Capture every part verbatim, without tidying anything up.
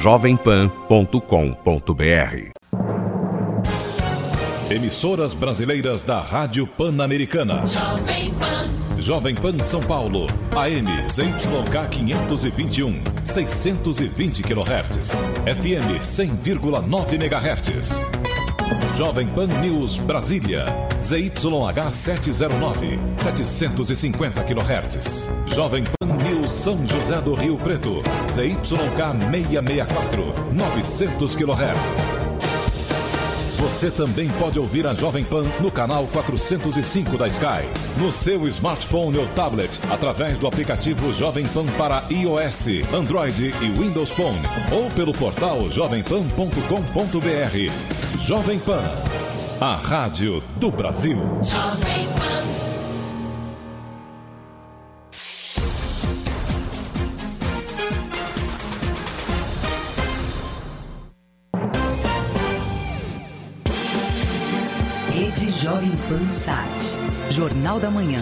jovem pan ponto com ponto br. Emissoras brasileiras da Rádio Pan-Americana. Jovem Pan. Jovem Pan São Paulo, A M Z Y K quinhentos e vinte e um, seiscentos e vinte quilohertz, F M cem vírgula nove megahertz. Jovem Pan News Brasília, Z Y H setecentos e nove, setecentos e cinquenta quilohertz. Jovem Pan News São José do Rio Preto, Z Y K seiscentos e sessenta e quatro, novecentos quilohertz. Você também pode ouvir a Jovem Pan no canal quatrocentos e cinco da Sky, no seu smartphone ou tablet, através do aplicativo Jovem Pan para iOS, Android e Windows Phone, ou pelo portal jovem pan ponto com ponto br. Jovem Pan, a rádio do Brasil. Jovem Pan. Rede Jovem Pan Sat. Jornal da Manhã.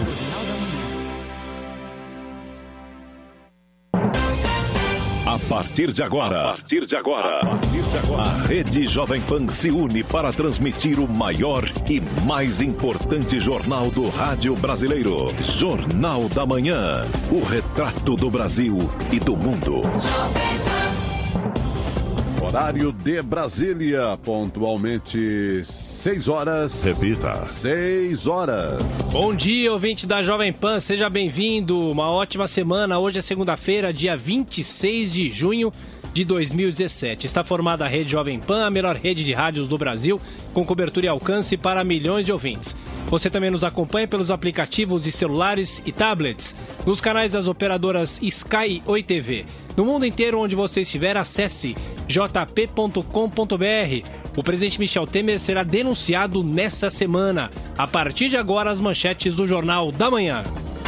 A partir de agora, a partir de agora, a partir de agora, a Rede Jovem Pan se une para transmitir o maior e mais importante jornal do rádio brasileiro. Jornal da Manhã. O retrato do Brasil e do mundo. Jovem Pan. Horário de Brasília, pontualmente seis horas. Repita. seis horas. Bom dia, ouvinte da Jovem Pan, seja bem-vindo. Uma ótima semana. Hoje é segunda-feira, dia vinte e seis de junho de dois mil e dezessete. Está formada a Rede Jovem Pan, a melhor rede de rádios do Brasil, com cobertura e alcance para milhões de ouvintes. Você também nos acompanha pelos aplicativos de celulares e tablets, nos canais das operadoras Sky e Oi T V. No mundo inteiro onde você estiver, acesse j p ponto com ponto br. O presidente Michel Temer será denunciado nessa semana. A partir de agora, as manchetes do Jornal da Manhã.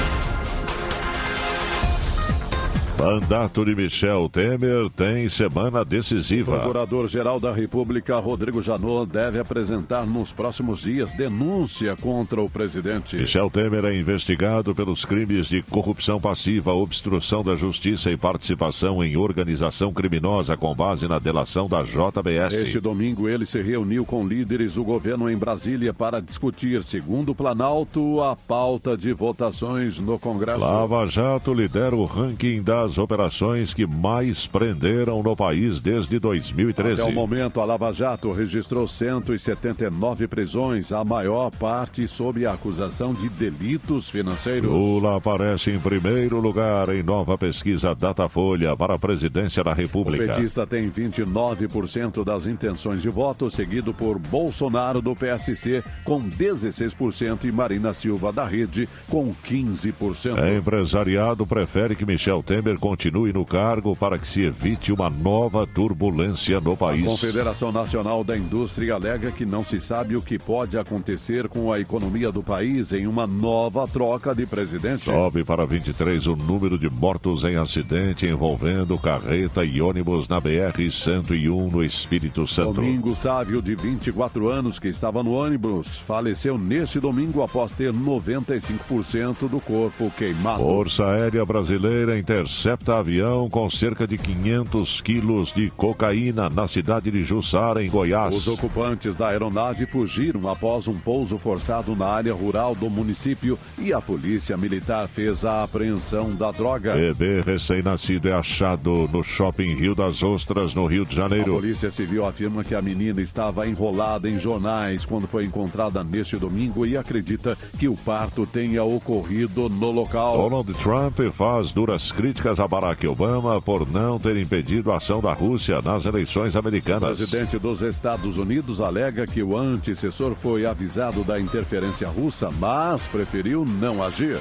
Mandato de Michel Temer tem semana decisiva. O Procurador-Geral da República, Rodrigo Janot, deve apresentar nos próximos dias denúncia contra o presidente. Michel Temer é investigado pelos crimes de corrupção passiva, obstrução da justiça e participação em organização criminosa com base na delação da J B S. Este domingo ele se reuniu com líderes do governo em Brasília para discutir, segundo o Planalto, a pauta de votações no Congresso. Lava Jato lidera o ranking das operações que mais prenderam no país desde dois mil e treze. Até o momento, a Lava Jato registrou cento e setenta e nove prisões, a maior parte sob a acusação de delitos financeiros. Lula aparece em primeiro lugar em nova pesquisa Datafolha para a presidência da República. O petista tem vinte e nove por cento das intenções de voto, seguido por Bolsonaro do P S C com dezesseis por cento e Marina Silva da Rede com quinze por cento. O empresariado prefere que Michel Temer continue no cargo para que se evite uma nova turbulência no país. A Confederação Nacional da Indústria alega que não se sabe o que pode acontecer com a economia do país em uma nova troca de presidente. Sobe para vinte e três o número de mortos em acidente envolvendo carreta e ônibus na B R cento e um no Espírito Santo. Domingo Sávio, de vinte e quatro anos, que estava no ônibus, faleceu neste domingo após ter noventa e cinco por cento do corpo queimado. Força Aérea Brasileira intercepta avião com cerca de quinhentos quilos de cocaína na cidade de Jussara, em Goiás. Os ocupantes da aeronave fugiram após um pouso forçado na área rural do município e a polícia militar fez a apreensão da droga. Bebê recém-nascido é achado no shopping Rio das Ostras, no Rio de Janeiro. A Polícia Civil afirma que a menina estava enrolada em jornais quando foi encontrada neste domingo e acredita que o parto tenha ocorrido no local. Donald Trump faz duras críticas a Barack Obama por não ter impedido a ação da Rússia nas eleições americanas. O presidente dos Estados Unidos alega que o antecessor foi avisado da interferência russa, mas preferiu não agir.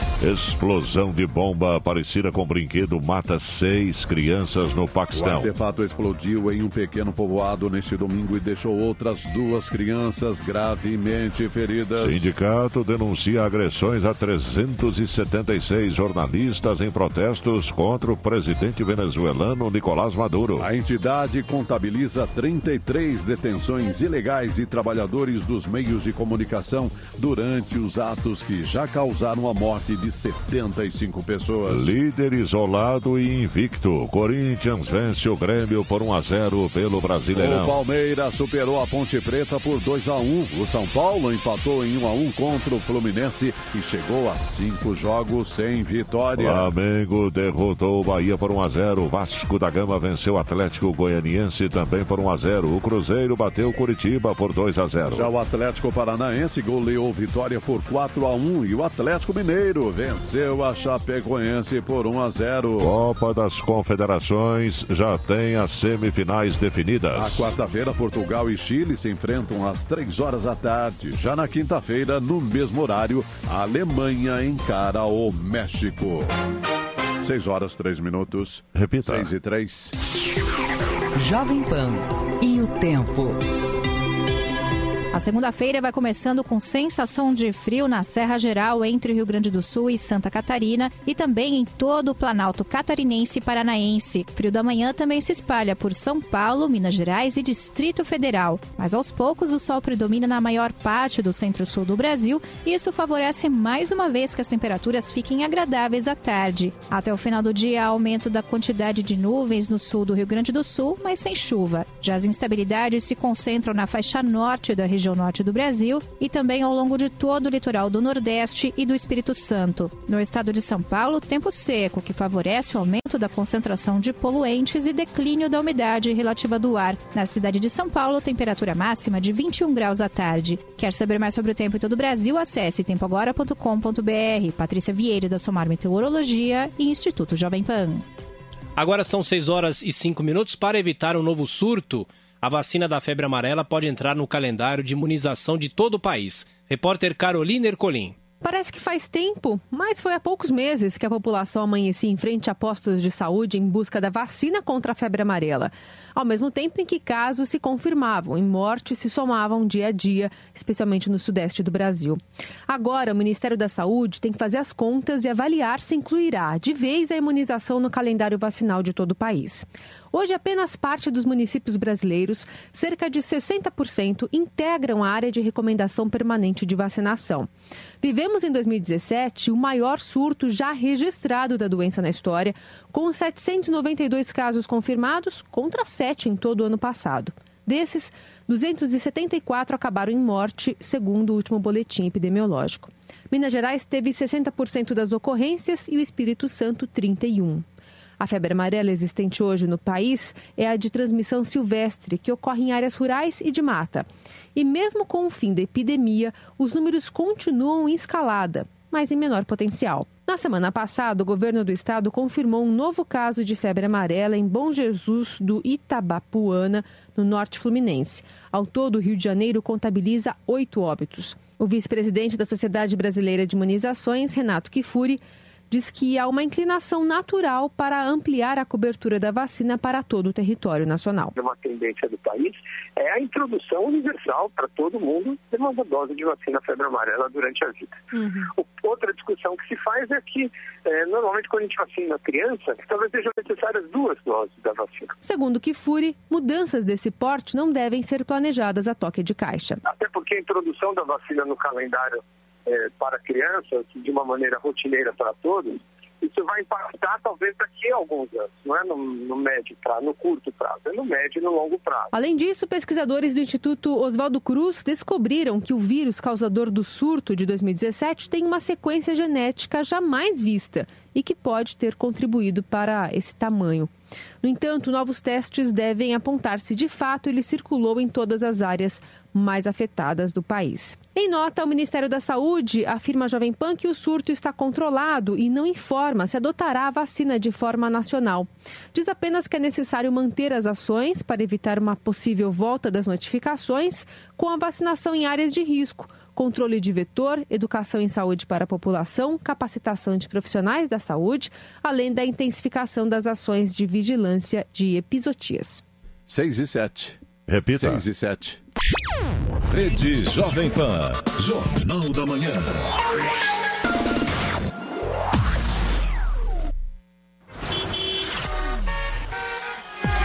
Explosão de bomba parecida com brinquedo mata seis crianças no Paquistão. O artefato explodiu em um pequeno povoado neste domingo e deixou outras duas crianças gravemente feridas. Sindicato denuncia agressões a trezentos e setenta e seis jornalistas em protestos processos contra o presidente venezuelano Nicolás Maduro. A entidade contabiliza trinta e três detenções ilegais de trabalhadores dos meios de comunicação durante os atos que já causaram a morte de setenta e cinco pessoas. Líder isolado e invicto. Corinthians vence o Grêmio por um a zero pelo Brasileirão. O Palmeiras superou a Ponte Preta por dois a um. O São Paulo empatou em um a um contra o Fluminense e chegou a cinco jogos sem vitória. Flamengo derrotou o Bahia por um a zero. Vasco da Gama venceu o Atlético Goianiense também por um a zero. O Cruzeiro bateu o Curitiba por dois a zero. Já o Atlético Paranaense goleou Vitória por quatro a um e o Atlético Mineiro venceu a Chapecoense por um a zero. Copa das Confederações já tem as semifinais definidas. Na quarta-feira, Portugal e Chile se enfrentam às três horas da tarde. Já na quinta-feira, no mesmo horário, a Alemanha encara o México. seis horas, três minutos. Repita. seis e três. Jovem Pan e o tempo. A segunda-feira vai começando com sensação de frio na Serra Geral entre Rio Grande do Sul e Santa Catarina e também em todo o Planalto Catarinense e Paranaense. Frio da manhã também se espalha por São Paulo, Minas Gerais e Distrito Federal. Mas aos poucos o sol predomina na maior parte do centro-sul do Brasil e isso favorece mais uma vez que as temperaturas fiquem agradáveis à tarde. Até o final do dia, há aumento da quantidade de nuvens no sul do Rio Grande do Sul, mas sem chuva. Já as instabilidades se concentram na faixa norte da região norte do Brasil e também ao longo de todo o litoral do Nordeste e do Espírito Santo. No estado de São Paulo, tempo seco, que favorece o aumento da concentração de poluentes e declínio da umidade relativa do ar. Na cidade de São Paulo, temperatura máxima de vinte e um graus à tarde. Quer saber mais sobre o tempo em todo o Brasil? Acesse tempo agora ponto com ponto b r. Patrícia Vieira, da Somar Meteorologia e Instituto Jovem Pan. Agora são seis horas e cinco minutos. Para evitar um novo surto, a vacina da febre amarela pode entrar no calendário de imunização de todo o país. Repórter Carolina Ercolim. Parece que faz tempo, mas foi há poucos meses que a população amanhecia em frente a postos de saúde em busca da vacina contra a febre amarela. Ao mesmo tempo em que casos se confirmavam e mortes se somavam dia a dia, especialmente no sudeste do Brasil. Agora, o Ministério da Saúde tem que fazer as contas e avaliar se incluirá de vez a imunização no calendário vacinal de todo o país. Hoje, apenas parte dos municípios brasileiros, cerca de sessenta por cento, integram a área de recomendação permanente de vacinação. Vivemos em dois mil e dezessete o maior surto já registrado da doença na história, com setecentos e noventa e dois casos confirmados contra sete em todo o ano passado. Desses, duzentos e setenta e quatro acabaram em morte, segundo o último boletim epidemiológico. Minas Gerais teve sessenta por cento das ocorrências e o Espírito Santo trinta e um por cento. A febre amarela existente hoje no país é a de transmissão silvestre, que ocorre em áreas rurais e de mata. E mesmo com o fim da epidemia, os números continuam em escalada, mas em menor potencial. Na semana passada, o governo do estado confirmou um novo caso de febre amarela em Bom Jesus do Itabapuana, no norte fluminense. Ao todo, o Rio de Janeiro contabiliza oito óbitos. O vice-presidente da Sociedade Brasileira de Imunizações, Renato Kifuri, diz que há uma inclinação natural para ampliar a cobertura da vacina para todo o território nacional. Uma tendência do país é a introdução universal para todo mundo de uma dose de vacina febre amarela durante a vida. Uhum. Outra discussão que se faz é que, é, normalmente, quando a gente vacina a criança, talvez sejam necessárias duas doses da vacina. Segundo Kifuri, mudanças desse porte não devem ser planejadas a toque de caixa. Até porque a introdução da vacina no calendário É, para crianças, de uma maneira rotineira para todos, isso vai impactar talvez daqui a alguns anos, não é no, no médio prazo, no curto prazo, é no médio e no longo prazo. Além disso, pesquisadores do Instituto Oswaldo Cruz descobriram que o vírus causador do surto de dois mil e dezessete tem uma sequência genética jamais vista e que pode ter contribuído para esse tamanho. No entanto, novos testes devem apontar se de fato ele circulou em todas as áreas mais afetadas do país. Em nota, o Ministério da Saúde afirma à Jovem Pan que o surto está controlado e não informa se adotará a vacina de forma nacional. Diz apenas que é necessário manter as ações para evitar uma possível volta das notificações com a vacinação em áreas de risco, controle de vetor, educação em saúde para a população, capacitação de profissionais da saúde, além da intensificação das ações de vigilância de epizootias. seis e sete. Repita. seis e sete. Rede Jovem Pan, Jornal da Manhã.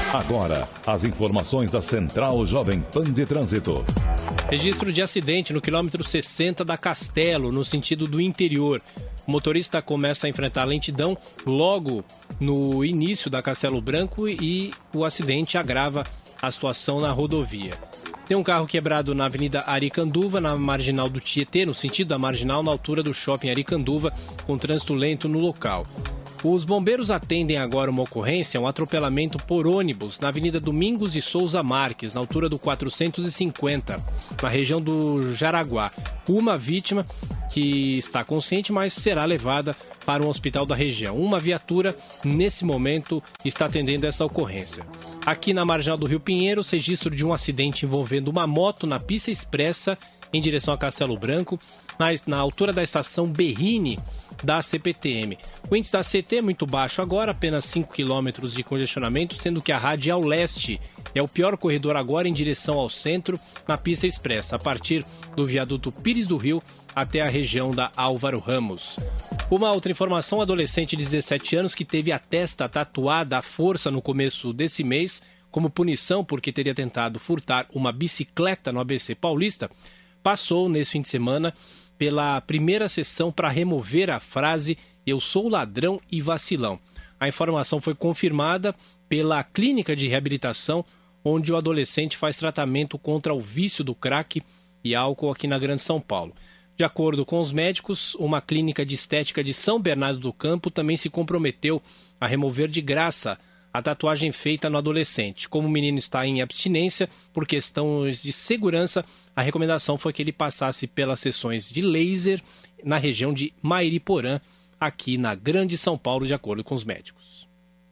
Agora, as informações da Central Jovem Pan de Trânsito. Registro de acidente no quilômetro sessenta da Castelo, no sentido do interior. O motorista começa a enfrentar lentidão logo no início da Castelo Branco e o acidente agrava a situação na rodovia. Tem um carro quebrado na Avenida Aricanduva, na marginal do Tietê, no sentido da marginal, na altura do shopping Aricanduva, com trânsito lento no local. Os bombeiros atendem agora uma ocorrência, um atropelamento por ônibus na Avenida Domingos de Souza Marques, na altura do quatrocentos e cinquenta, na região do Jaraguá. Uma vítima que está consciente, mas será levada para um hospital da região. Uma viatura, nesse momento, está atendendo essa ocorrência. Aqui na marginal do Rio Pinheiros, registro de um acidente envolvendo uma moto na pista expressa em direção a Castelo Branco, na, na altura da estação Berrini da C P T M. O índice da C T é muito baixo agora, apenas cinco quilômetros de congestionamento, sendo que a rádio é ao leste. É o pior corredor agora em direção ao centro, na pista expressa, a partir do viaduto Pires do Rio até a região da Álvaro Ramos. Uma outra informação, um adolescente de dezessete anos que teve a testa tatuada à força no começo desse mês, como punição porque teria tentado furtar uma bicicleta no A B C Paulista, passou nesse fim de semana pela primeira sessão para remover a frase "Eu sou ladrão e vacilão". A informação foi confirmada pela clínica de reabilitação, onde o adolescente faz tratamento contra o vício do crack e álcool aqui na Grande São Paulo. De acordo com os médicos, uma clínica de estética de São Bernardo do Campo também se comprometeu a remover de graça a tatuagem feita no adolescente. Como o menino está em abstinência por questões de segurança, a recomendação foi que ele passasse pelas sessões de laser na região de Mairiporã, aqui na Grande São Paulo, de acordo com os médicos.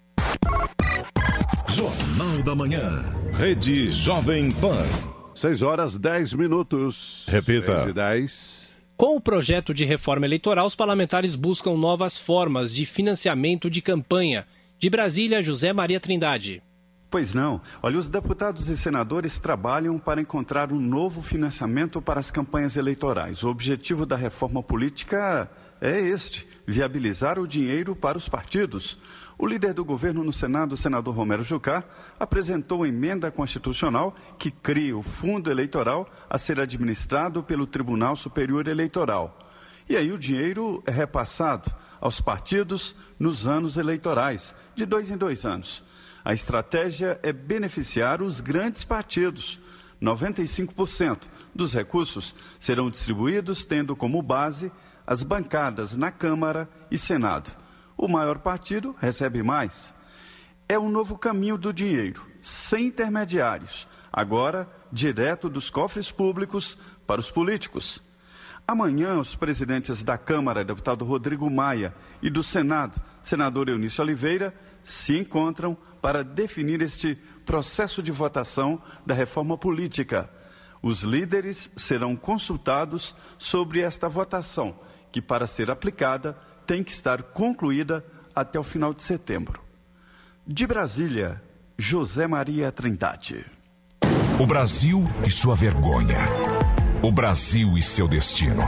Jornal da Manhã. Rede Jovem Pan. seis horas, dez minutos. Repita. seis e dez. Com o projeto de reforma eleitoral, os parlamentares buscam novas formas de financiamento de campanha. De Brasília, José Maria Trindade. Pois não. Olha, os deputados e senadores trabalham para encontrar um novo financiamento para as campanhas eleitorais. O objetivo da reforma política é este: viabilizar o dinheiro para os partidos. O líder do governo no Senado, o senador Romero Jucá, apresentou emenda constitucional que cria o fundo eleitoral a ser administrado pelo Tribunal Superior Eleitoral. E aí o dinheiro é repassado aos partidos nos anos eleitorais, de dois em dois anos. A estratégia é beneficiar os grandes partidos. noventa e cinco por cento dos recursos serão distribuídos tendo como base as bancadas na Câmara e Senado. O maior partido recebe mais. É um novo caminho do dinheiro, sem intermediários, agora direto dos cofres públicos para os políticos. Amanhã, os presidentes da Câmara, deputado Rodrigo Maia, e do Senado, senador Eunício Oliveira, se encontram para definir este processo de votação da reforma política. Os líderes serão consultados sobre esta votação, que, para ser aplicada, tem que estar concluída até o final de setembro. De Brasília, José Maria Trindade. O Brasil e sua vergonha. O Brasil e seu destino.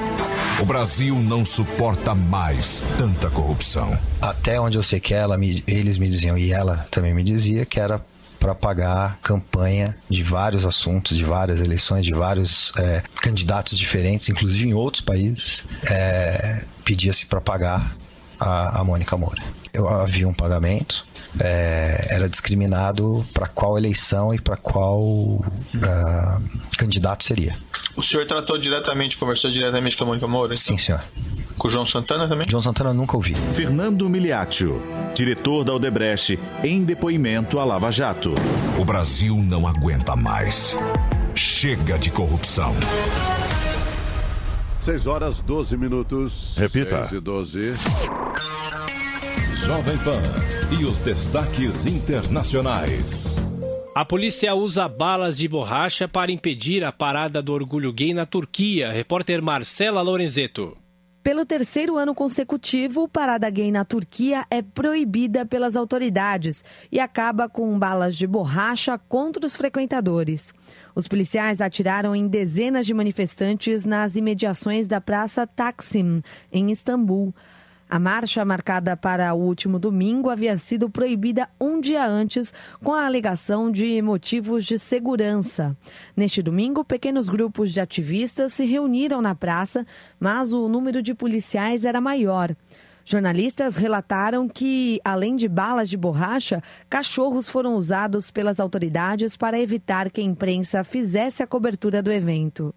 O Brasil não suporta mais tanta corrupção. Até onde eu sei que ela me, eles me diziam, e ela também me dizia, que era para pagar campanha de vários assuntos, de várias eleições, de vários é, candidatos diferentes, inclusive em outros países, é, pedia-se para pagar a, a Mônica Moura. Eu havia um pagamento, é, era discriminado para qual eleição e para qual uh, candidato seria. O senhor tratou diretamente, conversou diretamente com a Mônica Moura? Então? Sim, senhor. Com o João Santana também? João Santana nunca ouvi. Fernando Miliaccio, diretor da Odebrecht, em depoimento à Lava Jato. O Brasil não aguenta mais. Chega de corrupção. seis horas, doze minutos. Repita. seis e doze. Jovem Pan e os destaques internacionais. A polícia usa balas de borracha para impedir a parada do orgulho gay na Turquia. Repórter Marcela Lorenzetto. Pelo terceiro ano consecutivo, parada gay na Turquia é proibida pelas autoridades e acaba com balas de borracha contra os frequentadores. Os policiais atiraram em dezenas de manifestantes nas imediações da Praça Taksim, em Istambul. A marcha, marcada para o último domingo, havia sido proibida um dia antes com a alegação de motivos de segurança. Neste domingo, pequenos grupos de ativistas se reuniram na praça, mas o número de policiais era maior. Jornalistas relataram que, além de balas de borracha, cachorros foram usados pelas autoridades para evitar que a imprensa fizesse a cobertura do evento.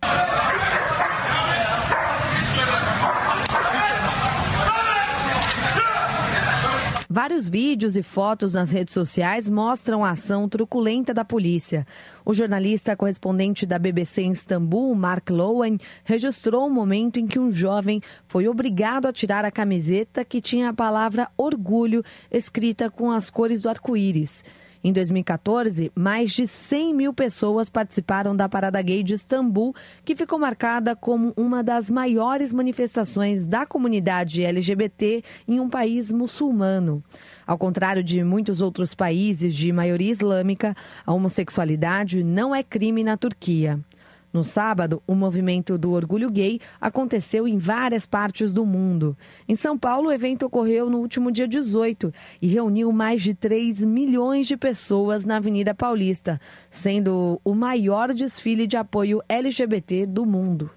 Vários vídeos e fotos nas redes sociais mostram a ação truculenta da polícia. O jornalista correspondente da B B C em Istambul, Mark Lowen, registrou o momento em que um jovem foi obrigado a tirar a camiseta que tinha a palavra orgulho escrita com as cores do arco-íris. Em dois mil e quatorze, mais de cem mil pessoas participaram da Parada Gay de Istambul, que ficou marcada como uma das maiores manifestações da comunidade L G B T em um país muçulmano. Ao contrário de muitos outros países de maioria islâmica, a homossexualidade não é crime na Turquia. No sábado, o movimento do orgulho gay aconteceu em várias partes do mundo. Em São Paulo, o evento ocorreu no último dia dezoito e reuniu mais de três milhões de pessoas na Avenida Paulista, sendo o maior desfile de apoio L G B T do mundo.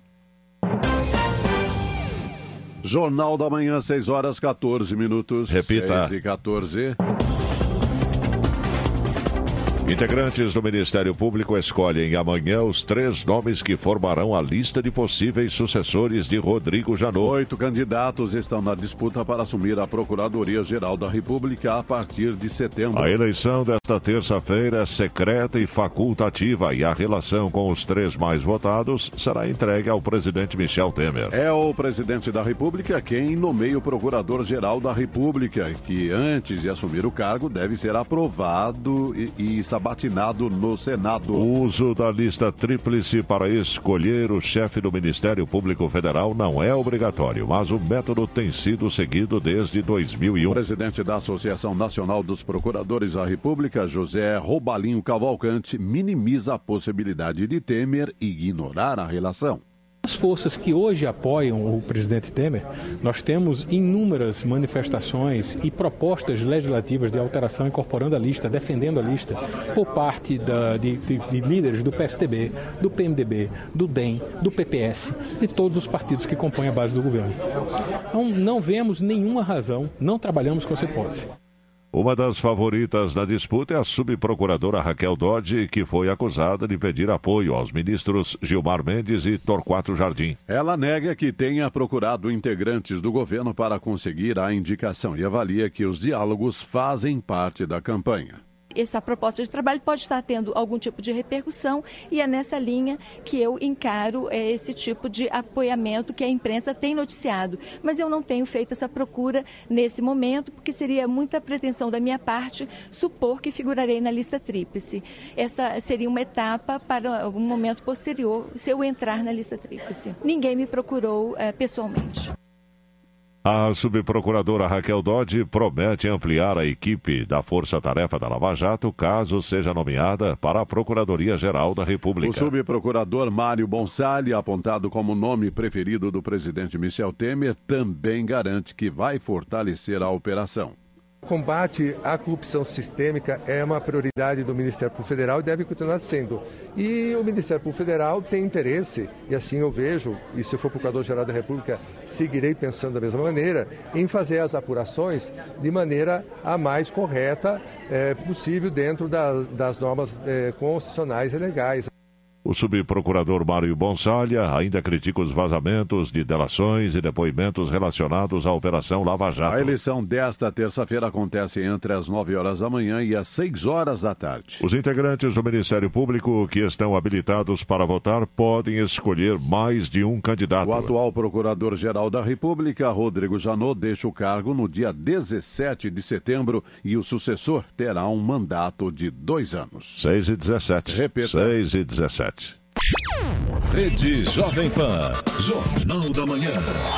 Jornal da Manhã, seis horas, quatorze minutos. Repita. seis e quatorze. Integrantes do Ministério Público escolhem amanhã os três nomes que formarão a lista de possíveis sucessores de Rodrigo Janot. Oito candidatos estão na disputa para assumir a Procuradoria-Geral da República a partir de setembro. A eleição desta terça-feira é secreta e facultativa e a relação com os três mais votados será entregue ao presidente Michel Temer. É o presidente da República quem nomeia o Procurador-Geral da República, que antes de assumir o cargo deve ser aprovado e, e sabatinado no Senado. O uso da lista tríplice para escolher o chefe do Ministério Público Federal não é obrigatório, mas o método tem sido seguido desde dois mil e um. O presidente da Associação Nacional dos Procuradores da República, José Robalinho Cavalcante, minimiza a possibilidade de Temer ignorar a relação. As forças que hoje apoiam o presidente Temer, nós temos inúmeras manifestações e propostas legislativas de alteração incorporando a lista, defendendo a lista, por parte da, de, de, de líderes do P S D B, do P M D B, do D E M, do P P S, de todos os partidos que compõem a base do governo. Então, não vemos nenhuma razão, não trabalhamos com essa hipótese. Uma das favoritas na disputa é a subprocuradora Raquel Dodge, que foi acusada de pedir apoio aos ministros Gilmar Mendes e Torquato Jardim. Ela nega que tenha procurado integrantes do governo para conseguir a indicação e avalia que os diálogos fazem parte da campanha. Essa proposta de trabalho pode estar tendo algum tipo de repercussão e é nessa linha que eu encaro é, esse tipo de apoiamento que a imprensa tem noticiado. Mas eu não tenho feito essa procura nesse momento, porque seria muita pretensão da minha parte supor que figurarei na lista tríplice. Essa seria uma etapa para um momento posterior, se eu entrar na lista tríplice. Ninguém me procurou é, pessoalmente. A subprocuradora Raquel Dodge promete ampliar a equipe da Força Tarefa da Lava Jato caso seja nomeada para a Procuradoria-Geral da República. O subprocurador Mário Bonsalli, apontado como nome preferido do presidente Michel Temer, também garante que vai fortalecer a operação. O combate à corrupção sistêmica é uma prioridade do Ministério Público Federal e deve continuar sendo. E o Ministério Público Federal tem interesse, e assim eu vejo, e se eu for Procurador-Geral da República, seguirei pensando da mesma maneira, em fazer as apurações de maneira a mais correta é, possível dentro da, das normas é, constitucionais e legais. O subprocurador Mário Bonsalha ainda critica os vazamentos de delações e depoimentos relacionados à Operação Lava Jato. A eleição desta terça-feira acontece entre as nove horas da manhã e as seis horas da tarde. Os integrantes do Ministério Público que estão habilitados para votar podem escolher mais de um candidato. O atual Procurador-Geral da República, Rodrigo Janot, deixa o cargo no dia dezessete de setembro e o sucessor terá um mandato de dois anos. seis e dezessete. Repita. seis e dezessete. Rede Jovem Pan, Jornal da Manhã.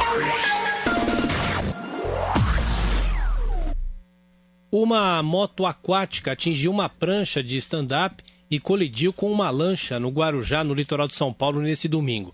Uma moto aquática atingiu uma prancha de stand-up e colidiu com uma lancha no Guarujá, no litoral de São Paulo, nesse domingo.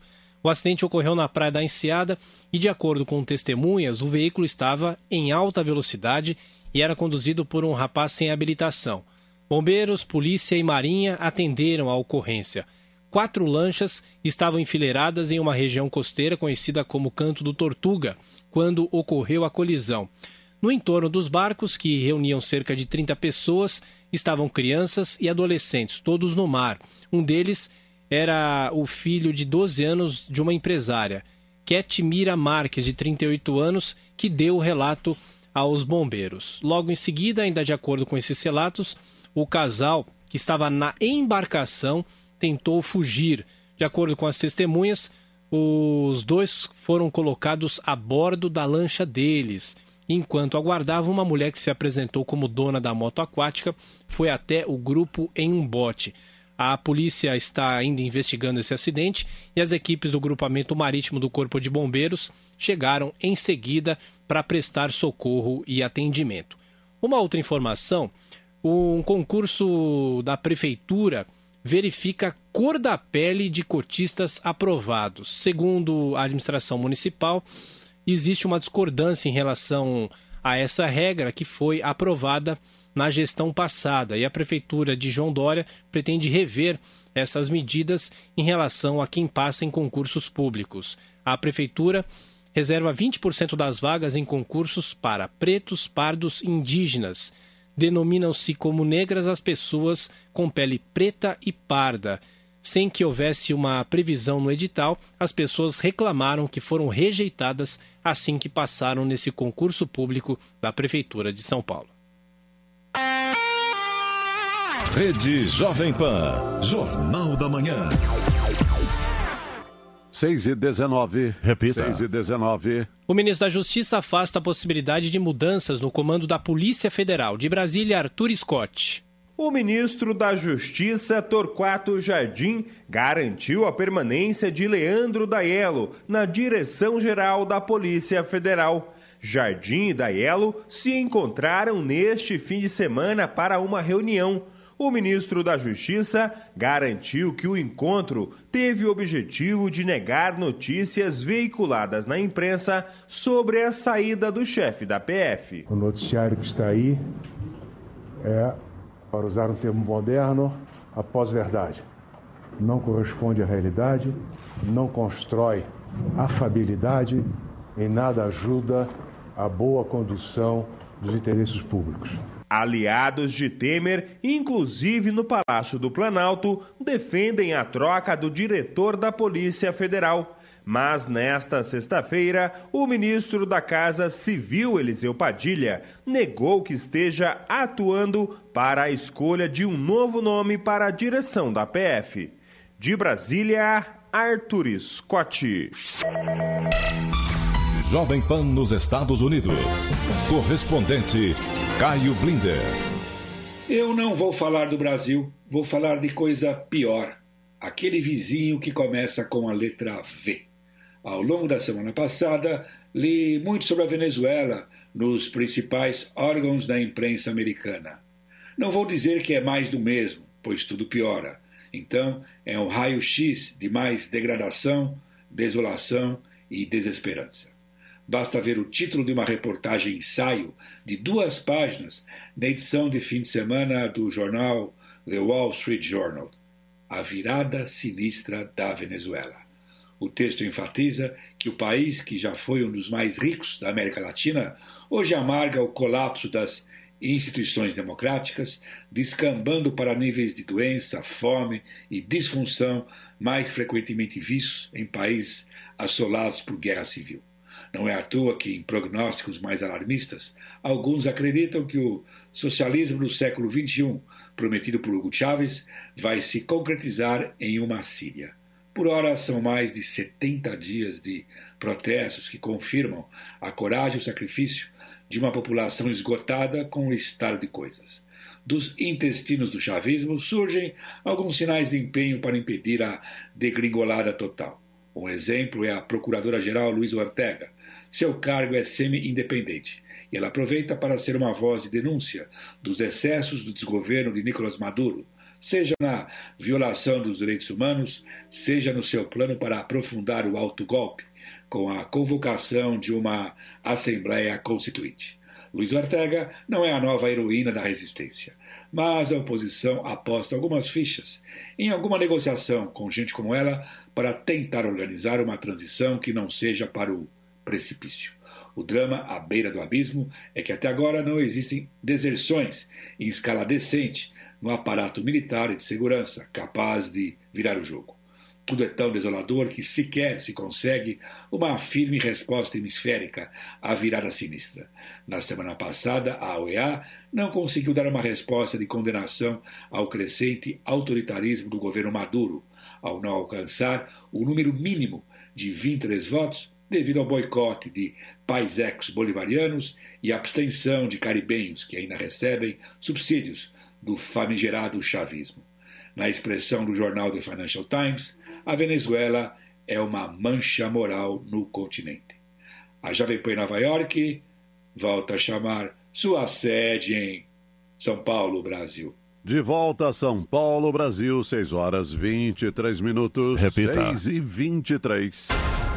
O acidente ocorreu na Praia da Enseada e, de acordo com testemunhas, o veículo estava em alta velocidade e era conduzido por um rapaz sem habilitação. Bombeiros, polícia e marinha atenderam a ocorrência. Quatro lanchas estavam enfileiradas em uma região costeira conhecida como Canto do Tortuga, quando ocorreu a colisão. No entorno dos barcos, que reuniam cerca de trinta pessoas, estavam crianças e adolescentes, todos no mar. Um deles era o filho de doze anos de uma empresária, Ketmira Marques, de trinta e oito anos, que deu o relato aos bombeiros. Logo em seguida, ainda de acordo com esses relatos, o casal que estava na embarcação tentou fugir. De acordo com as testemunhas, os dois foram colocados a bordo da lancha deles. Enquanto aguardavam, uma mulher que se apresentou como dona da moto aquática foi até o grupo em um bote. A polícia está ainda investigando esse acidente e as equipes do grupamento marítimo do Corpo de Bombeiros chegaram em seguida para prestar socorro e atendimento. Uma outra informação, um concurso da Prefeitura verifica a cor da pele de cotistas aprovados. Segundo a administração municipal, existe uma discordância em relação a essa regra que foi aprovada na gestão passada e a Prefeitura de João Dória pretende rever essas medidas em relação a quem passa em concursos públicos. A Prefeitura reserva vinte por cento das vagas em concursos para pretos, pardos e indígenas. Denominam-se como negras as pessoas com pele preta e parda. Sem que houvesse uma previsão no edital, as pessoas reclamaram que foram rejeitadas assim que passaram nesse concurso público da Prefeitura de São Paulo. Rede Jovem Pan, Jornal da Manhã. seis e dezenove. Repita. seis e dezenove. O ministro da Justiça afasta a possibilidade de mudanças no comando da Polícia Federal. De Brasília, Arthur Scott. O ministro da Justiça, Torquato Jardim, garantiu a permanência de Leandro Daiello na direção-geral da Polícia Federal. Jardim e Daiello se encontraram neste fim de semana para uma reunião. O ministro da Justiça garantiu que o encontro teve o objetivo de negar notícias veiculadas na imprensa sobre a saída do chefe da P F. O noticiário que está aí é, para usar um termo moderno, a pós-verdade. Não corresponde à realidade, não constrói afabilidade, em nada ajuda a boa condução dos interesses públicos. Aliados de Temer, inclusive no Palácio do Planalto, defendem a troca do diretor da Polícia Federal. Mas nesta sexta-feira, o ministro da Casa Civil, Eliseu Padilha, negou que esteja atuando para a escolha de um novo nome para a direção da P F. De Brasília, Arthur Scott. Jovem Pan nos Estados Unidos. Correspondente Caio Blinder. Eu não vou falar do Brasil, vou falar de coisa pior. Aquele vizinho que começa com a letra V. Ao longo da semana passada, li muito sobre a Venezuela nos principais órgãos da imprensa americana. Não vou dizer que é mais do mesmo, pois tudo piora. Então, é um raio-x de mais degradação, desolação e desesperança. Basta ver o título de uma reportagem ensaio de duas páginas na edição de fim de semana do jornal The Wall Street Journal, A Virada Sinistra da Venezuela. O texto enfatiza que o país, que já foi um dos mais ricos da América Latina, hoje amarga o colapso das instituições democráticas, descambando para níveis de doença, fome e disfunção mais frequentemente vistos em países assolados por guerra civil. Não é à toa que, em prognósticos mais alarmistas, alguns acreditam que o socialismo do século vinte e um, prometido por Hugo Chávez, vai se concretizar em uma Síria. Por ora, são mais de setenta dias de protestos que confirmam a coragem e o sacrifício de uma população esgotada com o estado de coisas. Dos intestinos do chavismo surgem alguns sinais de empenho para impedir a degringolada total. Um exemplo é a Procuradora-Geral Luísa Ortega. Seu cargo é semi-independente e ela aproveita para ser uma voz de denúncia dos excessos do desgoverno de Nicolás Maduro, seja na violação dos direitos humanos, seja no seu plano para aprofundar o autogolpe, com a convocação de uma Assembleia Constituinte. Luiz Ortega não é a nova heroína da resistência, mas a oposição aposta algumas fichas em alguma negociação com gente como ela para tentar organizar uma transição que não seja para o precipício. O drama à beira do abismo é que até agora não existem deserções em escala decente no aparato militar e de segurança capaz de virar o jogo. Tudo é tão desolador que sequer se consegue uma firme resposta hemisférica à virada sinistra. Na semana passada, a O E A não conseguiu dar uma resposta de condenação ao crescente autoritarismo do governo Maduro, ao não alcançar o número mínimo de vinte e três votos, devido ao boicote de paisecos bolivarianos e abstenção de caribenhos que ainda recebem subsídios do famigerado chavismo. Na expressão do jornal The Financial Times, a Venezuela é uma mancha moral no continente. A Jovem Pan em Nova York volta a chamar sua sede em São Paulo, Brasil. De volta a São Paulo, Brasil, seis horas e vinte e três minutos. Repita. seis e vinte e três.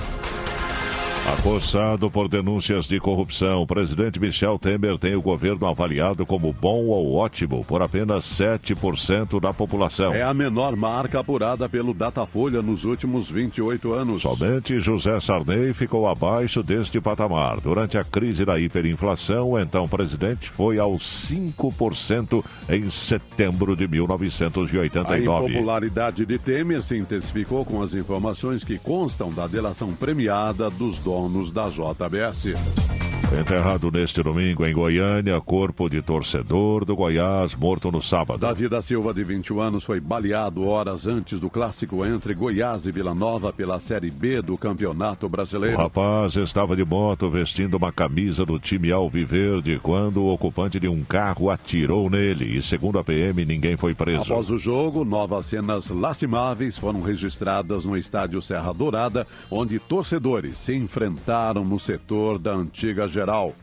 Acossado por denúncias de corrupção, o presidente Michel Temer tem o governo avaliado como bom ou ótimo por apenas sete por cento da população. É a menor marca apurada pelo Datafolha nos últimos vinte e oito anos. Somente José Sarney ficou abaixo deste patamar. Durante a crise da hiperinflação, o então presidente foi aos cinco por cento em setembro de mil novecentos e oitenta e nove. A impopularidade de Temer se intensificou com as informações que constam da delação premiada dos donos da J B S. Enterrado neste domingo em Goiânia, corpo de torcedor do Goiás morto no sábado. Davi da Silva, de vinte e um anos, foi baleado horas antes do clássico entre Goiás e Vila Nova pela Série B do Campeonato Brasileiro. O rapaz estava de moto vestindo uma camisa do time alviverde quando o ocupante de um carro atirou nele e, segundo a P M, ninguém foi preso. Após o jogo, novas cenas lastimáveis foram registradas no estádio Serra Dourada, onde torcedores se enfrentaram no setor da antiga geral.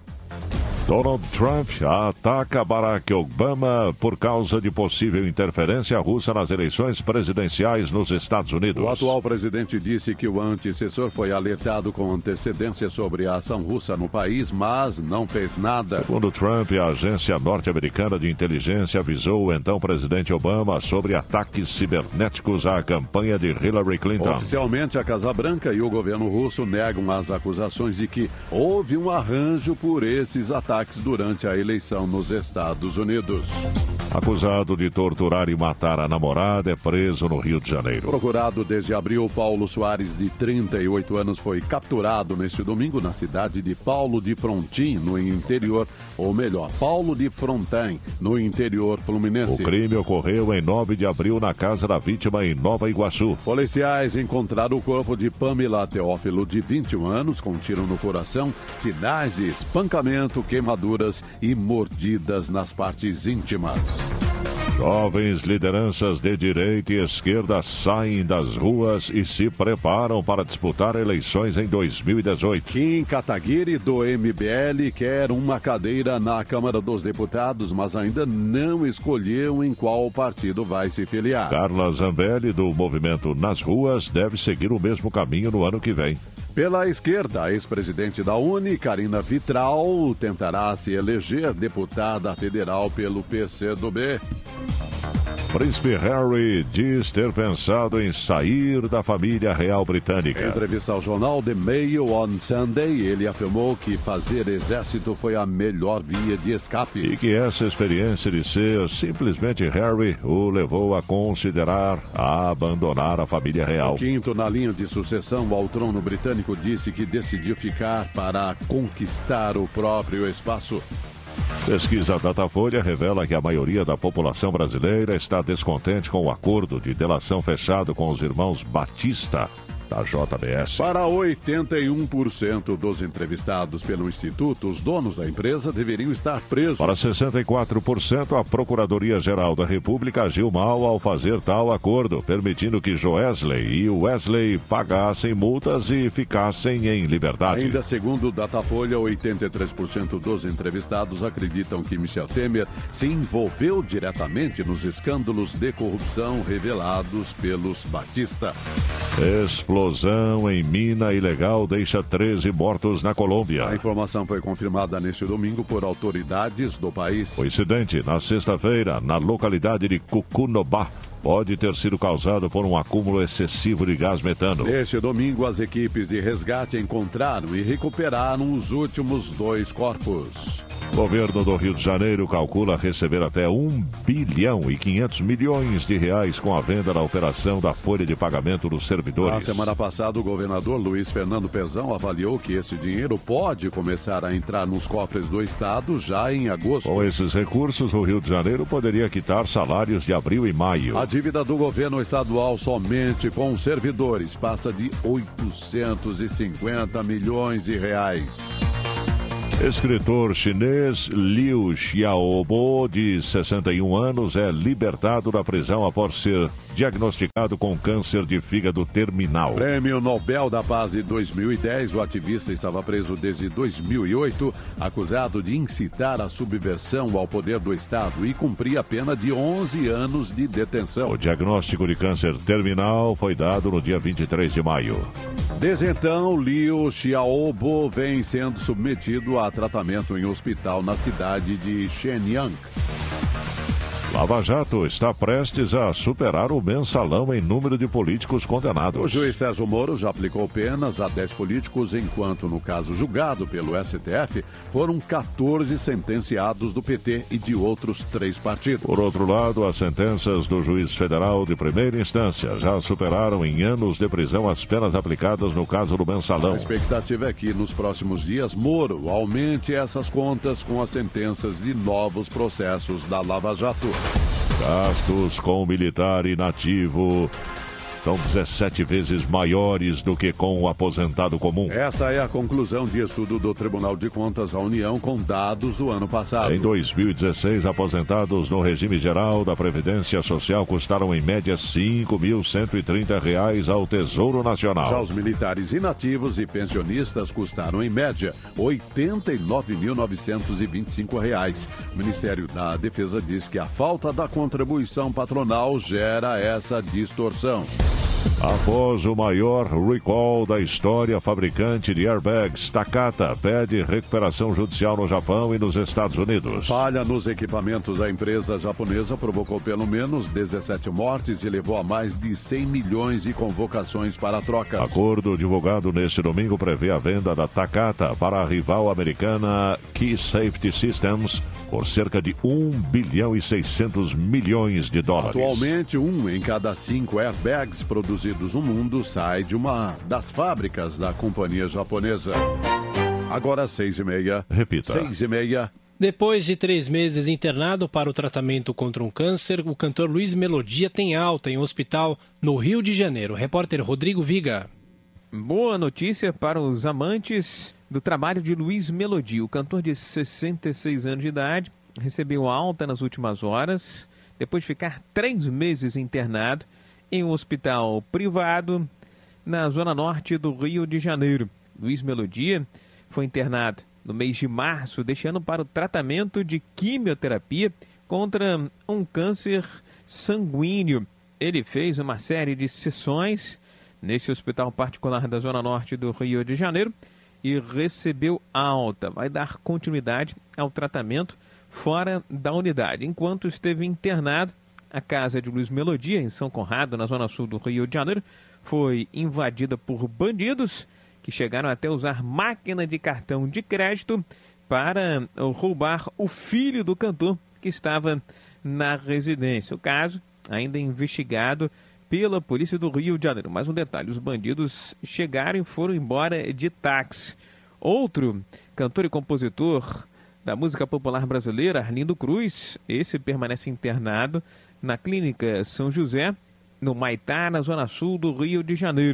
Donald Trump ataca Barack Obama por causa de possível interferência russa nas eleições presidenciais nos Estados Unidos. O atual presidente disse que o antecessor foi alertado com antecedência sobre a ação russa no país, mas não fez nada. Segundo Trump, a agência norte-americana de inteligência avisou o então presidente Obama sobre ataques cibernéticos à campanha de Hillary Clinton. Oficialmente, a Casa Branca e o governo russo negam as acusações de que houve um arranjo por esses ataques durante a eleição nos Estados Unidos. Acusado de torturar e matar a namorada, é preso no Rio de Janeiro. Procurado desde abril, Paulo Soares, de trinta e oito anos, foi capturado neste domingo na cidade de Paulo de Frontin, no interior, ou melhor, Paulo de Frontin, no interior fluminense. O crime ocorreu em nove de abril na casa da vítima em Nova Iguaçu. Policiais encontraram o corpo de Pamela Teófilo, de vinte e um anos, com tiro no coração, sinais de espancamento, queimaduras e mordidas nas partes íntimas. Jovens lideranças de direita e esquerda saem das ruas e se preparam para disputar eleições em dois mil e dezoito. Kim Kataguiri, do M B L, quer uma cadeira na Câmara dos Deputados, mas ainda não escolheu em qual partido vai se filiar. Carla Zambelli, do movimento Nas Ruas, deve seguir o mesmo caminho no ano que vem. Pela esquerda, a ex-presidente da Uni, Karina Vitral, tentará se eleger deputada federal pelo P C do B. Príncipe Harry diz ter pensado em sair da família real britânica. Em entrevista ao jornal The Mail on Sunday, ele afirmou que fazer exército foi a melhor via de escape. E que essa experiência de ser simplesmente Harry o levou a considerar a abandonar a família real. O quinto na linha de sucessão ao trono britânico disse que decidiu ficar para conquistar o próprio espaço. Pesquisa Datafolha revela que a maioria da população brasileira está descontente com o acordo de delação fechado com os irmãos Batista da J B S. Para oitenta e um por cento dos entrevistados pelo Instituto, os donos da empresa deveriam estar presos. Para sessenta e quatro por cento, a Procuradoria-Geral da República agiu mal ao fazer tal acordo, permitindo que Joesley e Wesley pagassem multas e ficassem em liberdade. Ainda segundo o Datafolha, oitenta e três por cento dos entrevistados acreditam que Michel Temer se envolveu diretamente nos escândalos de corrupção revelados pelos Batista. Explosão em mina ilegal deixa treze mortos na Colômbia. A informação foi confirmada neste domingo por autoridades do país. O incidente, na sexta-feira, na localidade de Cucunobá, pode ter sido causado por um acúmulo excessivo de gás metano. Neste domingo, as equipes de resgate encontraram e recuperaram os últimos dois corpos. O governo do Rio de Janeiro calcula receber até um bilhão e quinhentos milhões de reais com a venda da operação da folha de pagamento dos servidores. Na semana passada, o governador Luiz Fernando Pezão avaliou que esse dinheiro pode começar a entrar nos cofres do Estado já em agosto. Com esses recursos, o Rio de Janeiro poderia quitar salários de abril e maio. A dívida do governo estadual somente com os servidores passa de oitocentos e cinquenta milhões de reais. Escritor chinês Liu Xiaobo, de sessenta e um anos, é libertado da prisão após ser diagnosticado com câncer de fígado terminal. Prêmio Nobel da Paz de dois mil e dez, o ativista estava preso desde dois mil e oito, acusado de incitar a subversão ao poder do Estado e cumprir a pena de onze anos de detenção. O diagnóstico de câncer terminal foi dado no dia vinte e três de maio. Desde então, Liu Xiaobo vem sendo submetido a tratamento em hospital na cidade de Shenyang. Lava Jato está prestes a superar o mensalão em número de políticos condenados. O juiz Sérgio Moro já aplicou penas a dez políticos, enquanto no caso julgado pelo S T F foram quatorze sentenciados do P T e de outros três partidos. Por outro lado, as sentenças do juiz federal de primeira instância já superaram em anos de prisão as penas aplicadas no caso do mensalão. A expectativa é que nos próximos dias Moro aumente essas contas com as sentenças de novos processos da Lava Jato. Gastos com o militar inativo são dezessete vezes maiores do que com o aposentado comum. Essa é a conclusão de estudo do Tribunal de Contas da União com dados do ano passado. Em dois mil e dezesseis, aposentados no regime geral da Previdência Social custaram em média cinco mil cento e trinta reais ao Tesouro Nacional. Já os militares inativos e pensionistas custaram em média oitenta e nove mil novecentos e vinte e cinco reais. O Ministério da Defesa diz que a falta da contribuição patronal gera essa distorção. Após o maior recall da história, a fabricante de airbags Takata pede recuperação judicial no Japão e nos Estados Unidos. Falha nos equipamentos da empresa japonesa provocou pelo menos dezessete mortes e levou a mais de cem milhões de convocações para trocas. Acordo divulgado neste domingo prevê a venda da Takata para a rival americana Key Safety Systems por cerca de um bilhão e seiscentos milhões de dólares. Atualmente, um em cada cinco airbags produzidos no mundo sai de uma das fábricas da companhia japonesa. Agora seis e meia. Repita. Seis e meia. Depois de três meses internado para o tratamento contra um câncer, o cantor Luiz Melodia tem alta em um hospital no Rio de Janeiro. Repórter Rodrigo Viga. Boa notícia para os amantes do trabalho de Luiz Melodia. O cantor de sessenta e seis anos de idade recebeu alta nas últimas horas, depois de ficar três meses internado em um hospital privado na zona norte do Rio de Janeiro. Luiz Melodia foi internado no mês de março deste ano para o tratamento de quimioterapia contra um câncer sanguíneo. Ele fez uma série de sessões nesse hospital particular da zona norte do Rio de Janeiro e recebeu alta. Vai dar continuidade ao tratamento fora da unidade. Enquanto esteve internado, a casa de Luiz Melodia, em São Conrado, na zona sul do Rio de Janeiro, foi invadida por bandidos que chegaram até usar máquina de cartão de crédito para roubar o filho do cantor que estava na residência. O caso ainda é investigado pela polícia do Rio de Janeiro. Mais um detalhe, os bandidos chegaram e foram embora de táxi. Outro cantor e compositor da música popular brasileira, Arlindo Cruz, esse permanece internado na Clínica São José, no Maitá, na zona sul do Rio de Janeiro.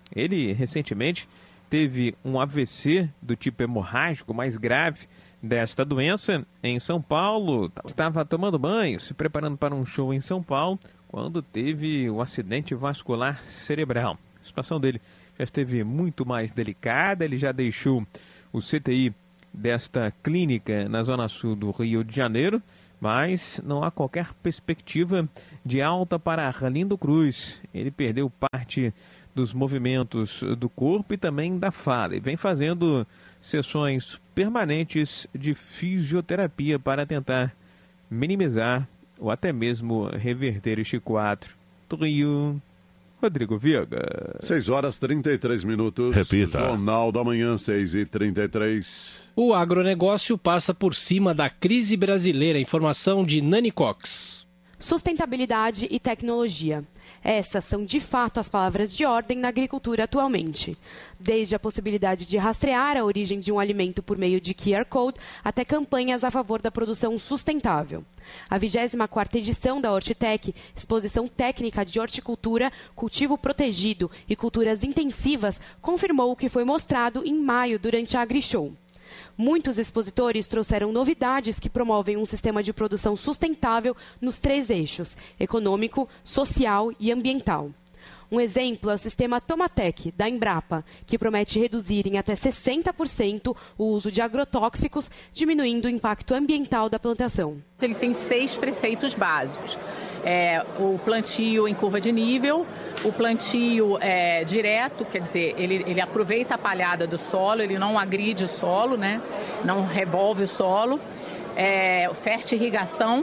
Ele recentemente teve um A V C do tipo hemorrágico mais grave desta doença em São Paulo. Estava tomando banho, se preparando para um show em São Paulo, quando teve o acidente vascular cerebral. A situação dele já esteve muito mais delicada, ele já deixou o C T I desta clínica na zona sul do Rio de Janeiro, mas não há qualquer perspectiva de alta para Arlindo Cruz. Ele perdeu parte dos movimentos do corpo e também da fala, e vem fazendo sessões permanentes de fisioterapia para tentar minimizar ou até mesmo reverter este quadro. Do Rio, Rodrigo Viega. seis horas e trinta e três minutos. Repita. Jornal da Manhã, seis e trinta e três. O agronegócio passa por cima da crise brasileira. Informação de Nani Cox. Sustentabilidade e tecnologia. Essas são de fato as palavras de ordem na agricultura atualmente. Desde a possibilidade de rastrear a origem de um alimento por meio de Q R Code até campanhas a favor da produção sustentável. A vigésima quarta edição da Hortitec, exposição técnica de horticultura, cultivo protegido e culturas intensivas, confirmou o que foi mostrado em maio durante a AgriShow. Muitos expositores trouxeram novidades que promovem um sistema de produção sustentável nos três eixos: econômico, social e ambiental. Um exemplo é o sistema Tomatec, da Embrapa, que promete reduzir em até sessenta por cento o uso de agrotóxicos, diminuindo o impacto ambiental da plantação. Ele tem seis preceitos básicos. É, o plantio em curva de nível, o plantio é, direto, quer dizer, ele, ele aproveita a palhada do solo, ele não agride o solo, né? Não revolve o solo. É, fertirrigação,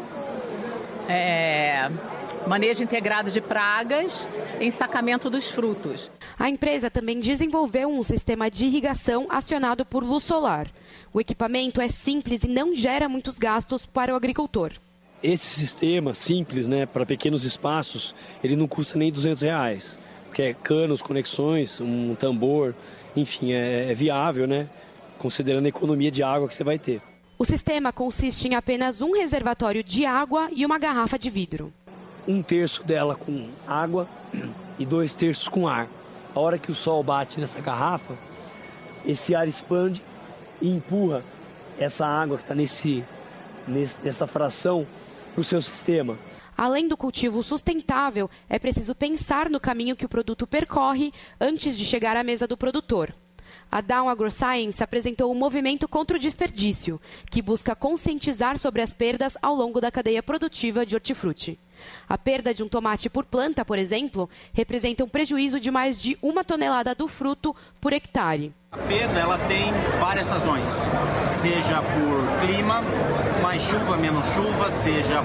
é, manejo integrado de pragas, ensacamento dos frutos. A empresa também desenvolveu um sistema de irrigação acionado por luz solar. O equipamento é simples e não gera muitos gastos para o agricultor. Esse sistema simples, né, para pequenos espaços, ele não custa nem duzentos reais. Porque é canos, conexões, um tambor, enfim, é, é viável, né, considerando a economia de água que você vai ter. O sistema consiste em apenas um reservatório de água e uma garrafa de vidro. Um terço dela com água e dois terços com ar. A hora que o sol bate nessa garrafa, esse ar expande e empurra essa água que está nesse, nesse, nessa fração para o seu sistema. Além do cultivo sustentável, é preciso pensar no caminho que o produto percorre antes de chegar à mesa do produtor. A Dow AgroScience apresentou um movimento contra o desperdício, que busca conscientizar sobre as perdas ao longo da cadeia produtiva de hortifruti. A perda de um tomate por planta, por exemplo, representa um prejuízo de mais de uma tonelada do fruto por hectare. A perda ela tem várias razões, seja por clima, mais chuva, menos chuva, seja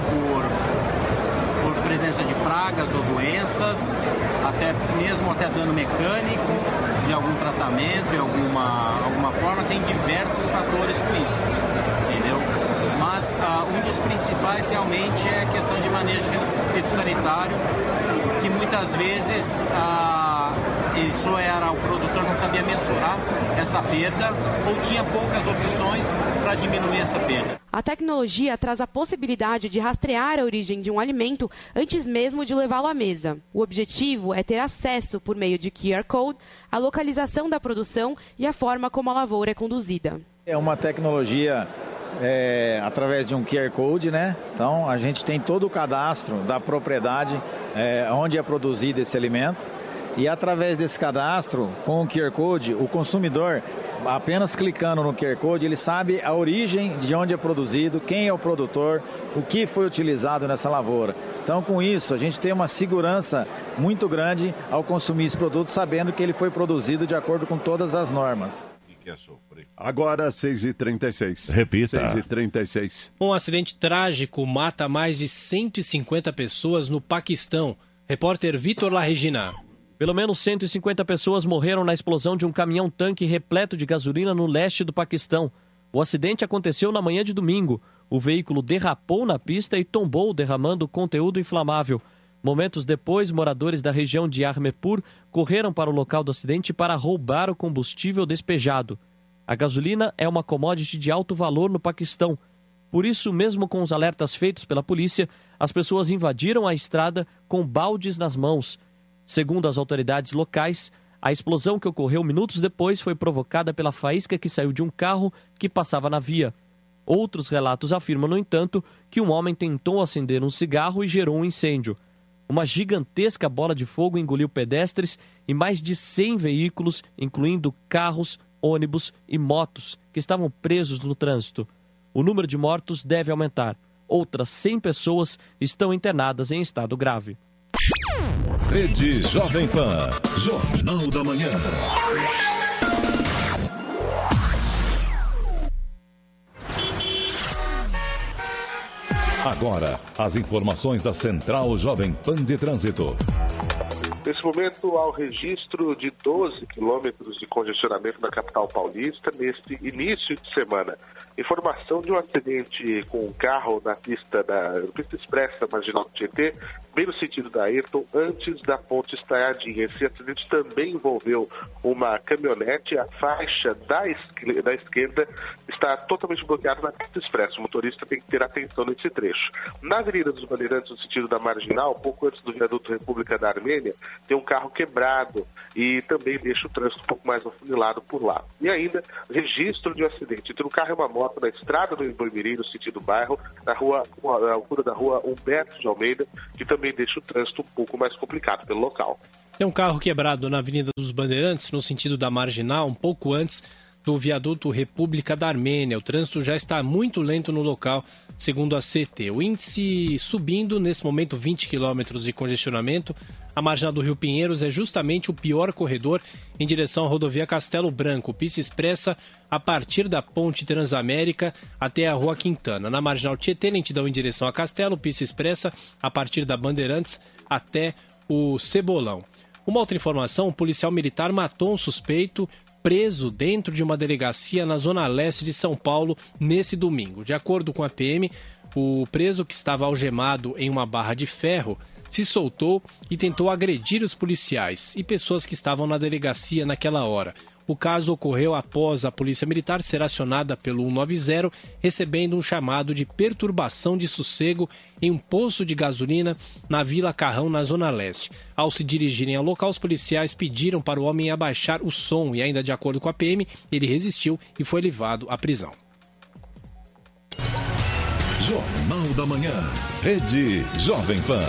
por, por presença de pragas ou doenças, até mesmo até dano mecânico de algum tratamento, de alguma, alguma forma, tem diversos fatores com isso, entendeu? Mas ah, um dos principais realmente é a questão de manejo fitossanitário, que muitas vezes ah, isso era, o produtor não sabia mensurar essa perda ou tinha poucas opções para diminuir essa perda. A tecnologia traz a possibilidade de rastrear a origem de um alimento antes mesmo de levá-lo à mesa. O objetivo é ter acesso, por meio de Q R Code, à localização da produção e a forma como a lavoura é conduzida. É uma tecnologia é, através de um Q R Code, né? Então a gente tem todo o cadastro da propriedade é, onde é produzido esse alimento. E através desse cadastro, com o Q R Code, o consumidor, apenas clicando no Q R Code, ele sabe a origem de onde é produzido, quem é o produtor, o que foi utilizado nessa lavoura. Então, com isso, a gente tem uma segurança muito grande ao consumir esse produto, sabendo que ele foi produzido de acordo com todas as normas. Agora, seis e trinta e seis. Repita. seis e trinta e seis. Um acidente trágico mata mais de cento e cinquenta pessoas no Paquistão. Repórter Vitor La Regina. Pelo menos cento e cinquenta pessoas morreram na explosão de um caminhão-tanque repleto de gasolina no leste do Paquistão. O acidente aconteceu na manhã de domingo. O veículo derrapou na pista e tombou, derramando conteúdo inflamável. Momentos depois, moradores da região de Armepur correram para o local do acidente para roubar o combustível despejado. A gasolina é uma commodity de alto valor no Paquistão. Por isso, mesmo com os alertas feitos pela polícia, as pessoas invadiram a estrada com baldes nas mãos. Segundo as autoridades locais, A explosão que ocorreu minutos depois foi provocada pela faísca que saiu de um carro que passava na via. Outros relatos afirmam, no entanto, que um homem tentou acender um cigarro e gerou um incêndio. Uma gigantesca bola de fogo engoliu pedestres e mais de cem veículos, incluindo carros, ônibus e motos, que estavam presos no trânsito. O número de mortos deve aumentar. Outras cem pessoas estão internadas em estado grave. Rede Jovem Pan, Jornal da Manhã. Agora, as informações da Central Jovem Pan de Trânsito. Nesse momento, há o registro de doze quilômetros de congestionamento na capital paulista neste início de semana. Informação de um acidente com um carro na pista da pista expressa Marginal Tietê, bem no sentido da Ayrton, antes da ponte Estaiadinha. Esse acidente também envolveu uma caminhonete. A faixa da, esquerda, da esquerda está totalmente bloqueada na pista expressa. O motorista tem que ter atenção nesse trecho. Na Avenida dos Bandeirantes, no sentido da Marginal, pouco antes do viaduto República da Armênia, tem um carro quebrado e também deixa o trânsito um pouco mais afunilado por lá. E ainda, registro de um acidente entre um carro e uma moto na estrada do Iboimirim, no sentido bairro, na rua, na altura da rua Humberto de Almeida, que também deixa o trânsito um pouco mais complicado pelo local. Tem um carro quebrado na Avenida dos Bandeirantes, no sentido da Marginal, um pouco antes do viaduto República da Armênia. O trânsito já está muito lento no local, segundo a C T. O índice subindo, nesse momento vinte quilômetros de congestionamento. A Marginal do Rio Pinheiros é justamente o pior corredor em direção à rodovia Castelo Branco, pista expressa a partir da ponte Transamérica até a Rua Quintana. Na Marginal Tietê, lentidão em direção a Castelo, pista expressa a partir da Bandeirantes até o Cebolão. Uma outra informação, um policial militar matou um suspeito preso dentro de uma delegacia na zona leste de São Paulo nesse domingo. De acordo com a P M, o preso, que estava algemado em uma barra de ferro, se soltou e tentou agredir os policiais e pessoas que estavam na delegacia naquela hora. O caso ocorreu após a Polícia Militar ser acionada pelo cento e noventa, recebendo um chamado de perturbação de sossego em um poço de gasolina na Vila Carrão, na Zona Leste. Ao se dirigirem ao local, os policiais pediram para o homem abaixar o som e, ainda de acordo com a P M, ele resistiu e foi levado à prisão. Jornal da Manhã, Rede Jovem Pan.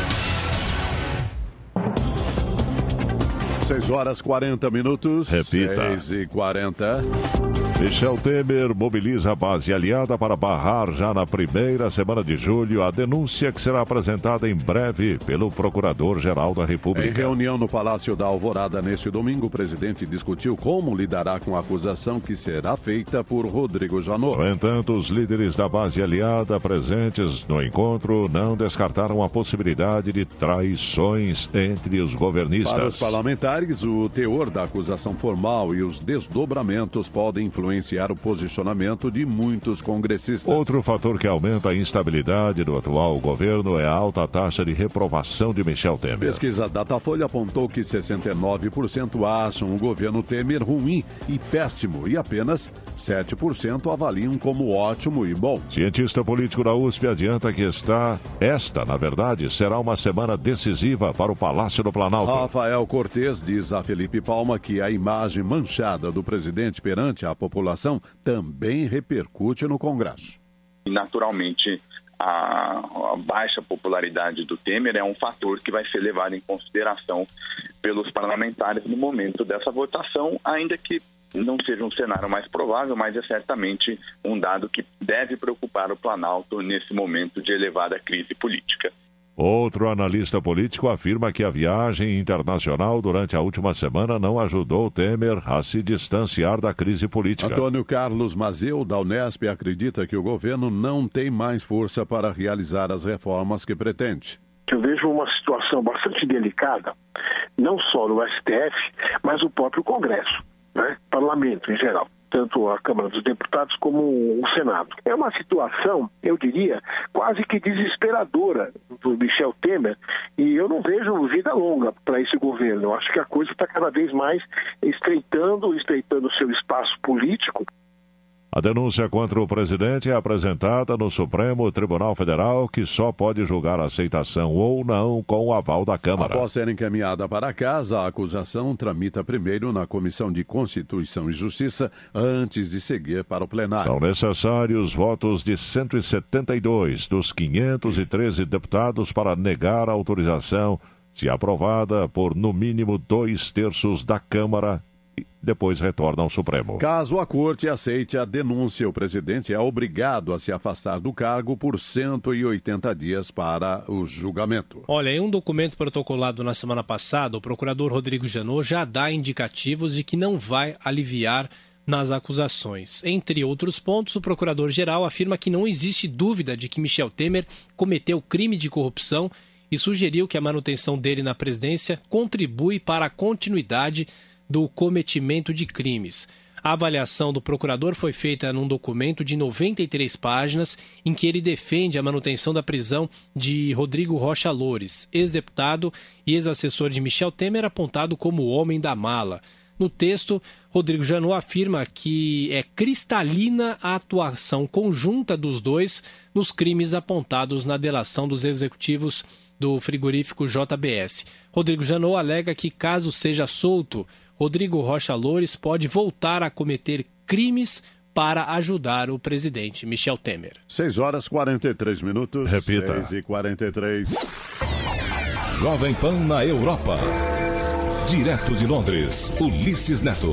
seis horas e quarenta minutos. Repita. seis e quarenta. Michel Temer mobiliza a base aliada para barrar já na primeira semana de julho a denúncia que será apresentada em breve pelo Procurador-Geral da República. Em reunião no Palácio da Alvorada neste domingo, o presidente discutiu como lidará com a acusação que será feita por Rodrigo Janot. No entanto, os líderes da base aliada presentes no encontro não descartaram a possibilidade de traições entre os governistas. Para os parlamentares, o teor da acusação formal e os desdobramentos podem influenciar influenciar o posicionamento de muitos congressistas. Outro fator que aumenta a instabilidade do atual governo é a alta taxa de reprovação de Michel Temer. Pesquisa Datafolha apontou que sessenta e nove por cento acham o governo Temer ruim e péssimo e apenas sete por cento avaliam como ótimo e bom. Cientista político da U S P adianta que está, esta, na verdade, será uma semana decisiva para o Palácio do Planalto. Rafael Cortes diz a Felipe Palma que a imagem manchada do presidente perante a população também repercute no Congresso. Naturalmente, a, a baixa popularidade do Temer é um fator que vai ser levado em consideração pelos parlamentares no momento dessa votação, ainda que não seja um cenário mais provável, mas é certamente um dado que deve preocupar o Planalto nesse momento de elevada crise política. Outro analista político afirma que a viagem internacional durante a última semana não ajudou Temer a se distanciar da crise política. Antônio Carlos Mazeu, da Unesp, acredita que o governo não tem mais força para realizar as reformas que pretende. Eu vejo uma situação bastante delicada, não só no S T F, mas no próprio Congresso, né? Parlamento em geral. Tanto a Câmara dos Deputados como o Senado. É uma situação, eu diria, quase que desesperadora do Michel Temer, e eu não vejo vida longa para esse governo. Eu acho que a coisa está cada vez mais estreitando, estreitando o seu espaço político. A denúncia contra o presidente é apresentada no Supremo Tribunal Federal, que só pode julgar a aceitação ou não com o aval da Câmara. Após ser encaminhada para casa, a acusação tramita primeiro na Comissão de Constituição e Justiça, antes de seguir para o plenário. São necessários votos de cento e setenta e dois dos quinhentos e treze deputados para negar a autorização, se aprovada por no mínimo dois terços da Câmara, depois retorna ao Supremo. Caso a corte aceite a denúncia, o presidente é obrigado a se afastar do cargo por cento e oitenta dias para o julgamento. Olha, em um documento protocolado na semana passada, o procurador Rodrigo Janot já dá indicativos de que não vai aliviar nas acusações. Entre outros pontos, o procurador-geral afirma que não existe dúvida de que Michel Temer cometeu crime de corrupção e sugeriu que a manutenção dele na presidência contribui para a continuidade do cometimento de crimes. A avaliação do procurador foi feita num documento de noventa e três páginas, em que ele defende a manutenção da prisão de Rodrigo Rocha Loures, ex-deputado e ex-assessor de Michel Temer, apontado como o homem da mala. No texto, Rodrigo Janot afirma que é cristalina a atuação conjunta dos dois nos crimes apontados na delação dos executivos do frigorífico J B S. Rodrigo Janot alega que, caso seja solto, Rodrigo Rocha Loures pode voltar a cometer crimes para ajudar o presidente Michel Temer. seis horas e quarenta e três minutos. Repita. seis e quarenta e três. Jovem Pan na Europa. Direto de Londres, Ulisses Neto.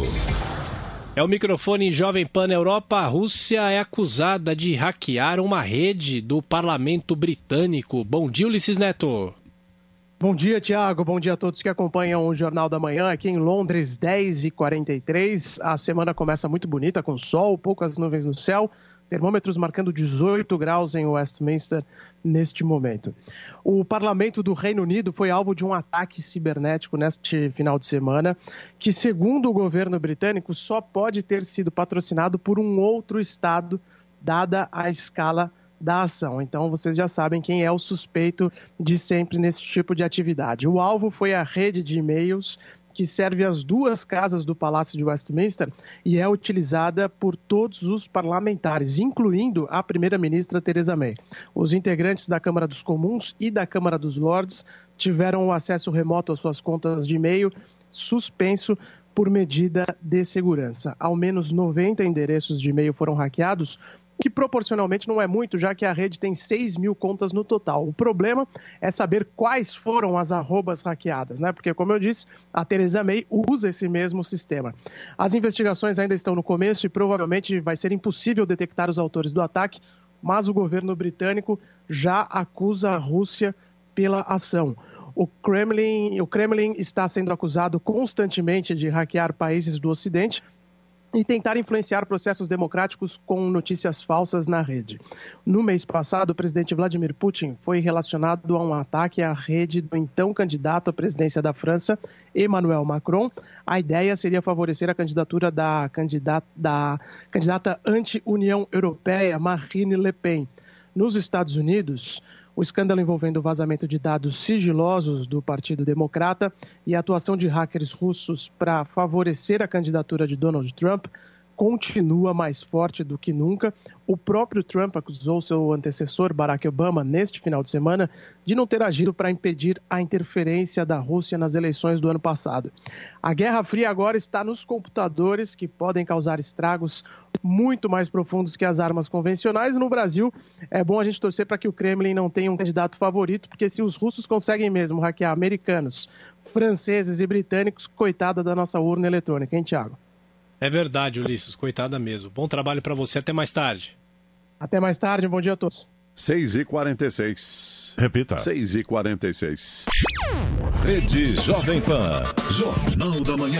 É o microfone Jovem Pan na Europa. A Rússia é acusada de hackear uma rede do parlamento britânico. Bom dia, Ulisses Neto. Bom dia, Tiago. Bom dia a todos que acompanham o Jornal da Manhã. Aqui em Londres, dez e quarenta e três. A semana começa muito bonita, com sol, poucas nuvens no céu. Termômetros marcando dezoito graus em Westminster neste momento. O parlamento do Reino Unido foi alvo de um ataque cibernético neste final de semana, que, segundo o governo britânico, só pode ter sido patrocinado por um outro estado, dada a escala da ação. Então, vocês já sabem quem é o suspeito de sempre nesse tipo de atividade. O alvo foi a rede de e-mails que serve as duas casas do Palácio de Westminster e é utilizada por todos os parlamentares, incluindo a primeira-ministra Theresa May. Os integrantes da Câmara dos Comuns e da Câmara dos Lordes tiveram o acesso remoto às suas contas de e-mail suspenso por medida de segurança. Ao menos noventa endereços de e-mail foram hackeados, que proporcionalmente não é muito, já que a rede tem seis mil contas no total. O problema é saber quais foram as arrobas hackeadas, né? Porque, como eu disse, a Theresa May usa esse mesmo sistema. As investigações ainda estão no começo e provavelmente vai ser impossível detectar os autores do ataque, mas o governo britânico já acusa a Rússia pela ação. O Kremlin, o Kremlin está sendo acusado constantemente de hackear países do Ocidente e tentar influenciar processos democráticos com notícias falsas na rede. No mês passado, o presidente Vladimir Putin foi relacionado a um ataque à rede do então candidato à presidência da França, Emmanuel Macron. A ideia seria favorecer a candidatura da candidata, da candidata anti-União Europeia, Marine Le Pen. Nos Estados Unidos, o escândalo envolvendo o vazamento de dados sigilosos do Partido Democrata e a atuação de hackers russos para favorecer a candidatura de Donald Trump continua mais forte do que nunca. O próprio Trump acusou seu antecessor, Barack Obama, neste final de semana, de não ter agido para impedir a interferência da Rússia nas eleições do ano passado. A Guerra Fria agora está nos computadores, que podem causar estragos muito mais profundos que as armas convencionais. No Brasil, é bom a gente torcer para que o Kremlin não tenha um candidato favorito, porque se os russos conseguem mesmo hackear americanos, franceses e britânicos, coitada da nossa urna eletrônica, hein, Thiago? É verdade, Ulisses, coitada mesmo. Bom trabalho para você, até mais tarde. Até mais tarde, bom dia a todos. seis e quarenta e seis. Repita. seis e quarenta e seis. Rede Jovem Pan, Jornal da Manhã.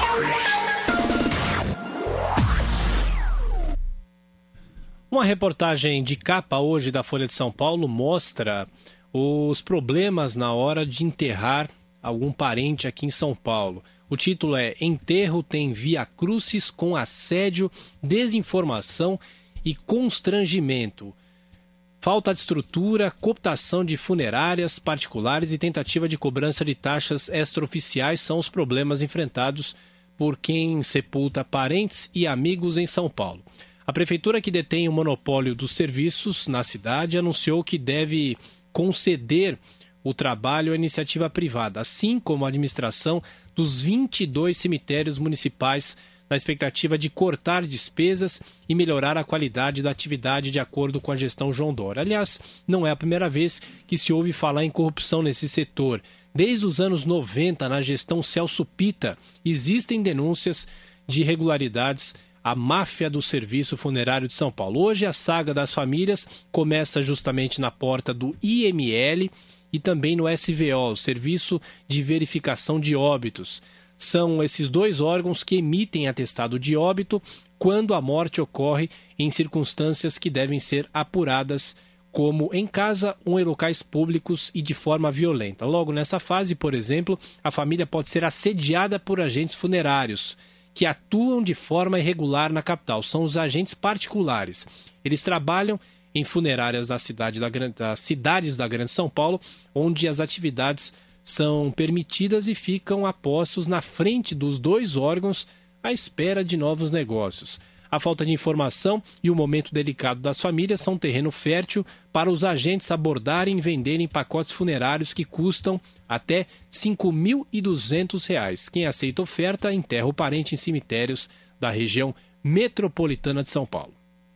Uma reportagem de capa hoje da Folha de São Paulo mostra os problemas na hora de enterrar algum parente aqui em São Paulo. O título é Enterro tem via-crucis com assédio, desinformação e constrangimento. Falta de estrutura, cooptação de funerárias particulares e tentativa de cobrança de taxas extraoficiais são os problemas enfrentados por quem sepulta parentes e amigos em São Paulo. A prefeitura, que detém o monopólio dos serviços na cidade, anunciou que deve conceder o trabalho à iniciativa privada, assim como a administração dos vinte e dois cemitérios municipais, na expectativa de cortar despesas e melhorar a qualidade da atividade de acordo com a gestão João Dória. Aliás, não é a primeira vez que se ouve falar em corrupção nesse setor. Desde os anos noventa, na gestão Celso Pitta, existem denúncias de irregularidades à máfia do Serviço Funerário de São Paulo. Hoje, a saga das famílias começa justamente na porta do I M L e também no S V O, o Serviço de Verificação de Óbitos. São esses dois órgãos que emitem atestado de óbito quando a morte ocorre em circunstâncias que devem ser apuradas, como em casa ou em locais públicos e de forma violenta. Logo nessa fase, por exemplo, a família pode ser assediada por agentes funerários que atuam de forma irregular na capital. São os agentes particulares. Eles trabalham em funerárias da cidade da, das cidades da Grande São Paulo, onde as atividades são permitidas e ficam a postos na frente dos dois órgãos à espera de novos negócios. A falta de informação e o momento delicado das famílias são terreno fértil para os agentes abordarem e venderem pacotes funerários que custam até cinco mil e duzentos reais. Quem aceita oferta enterra o parente em cemitérios da região metropolitana de São Paulo.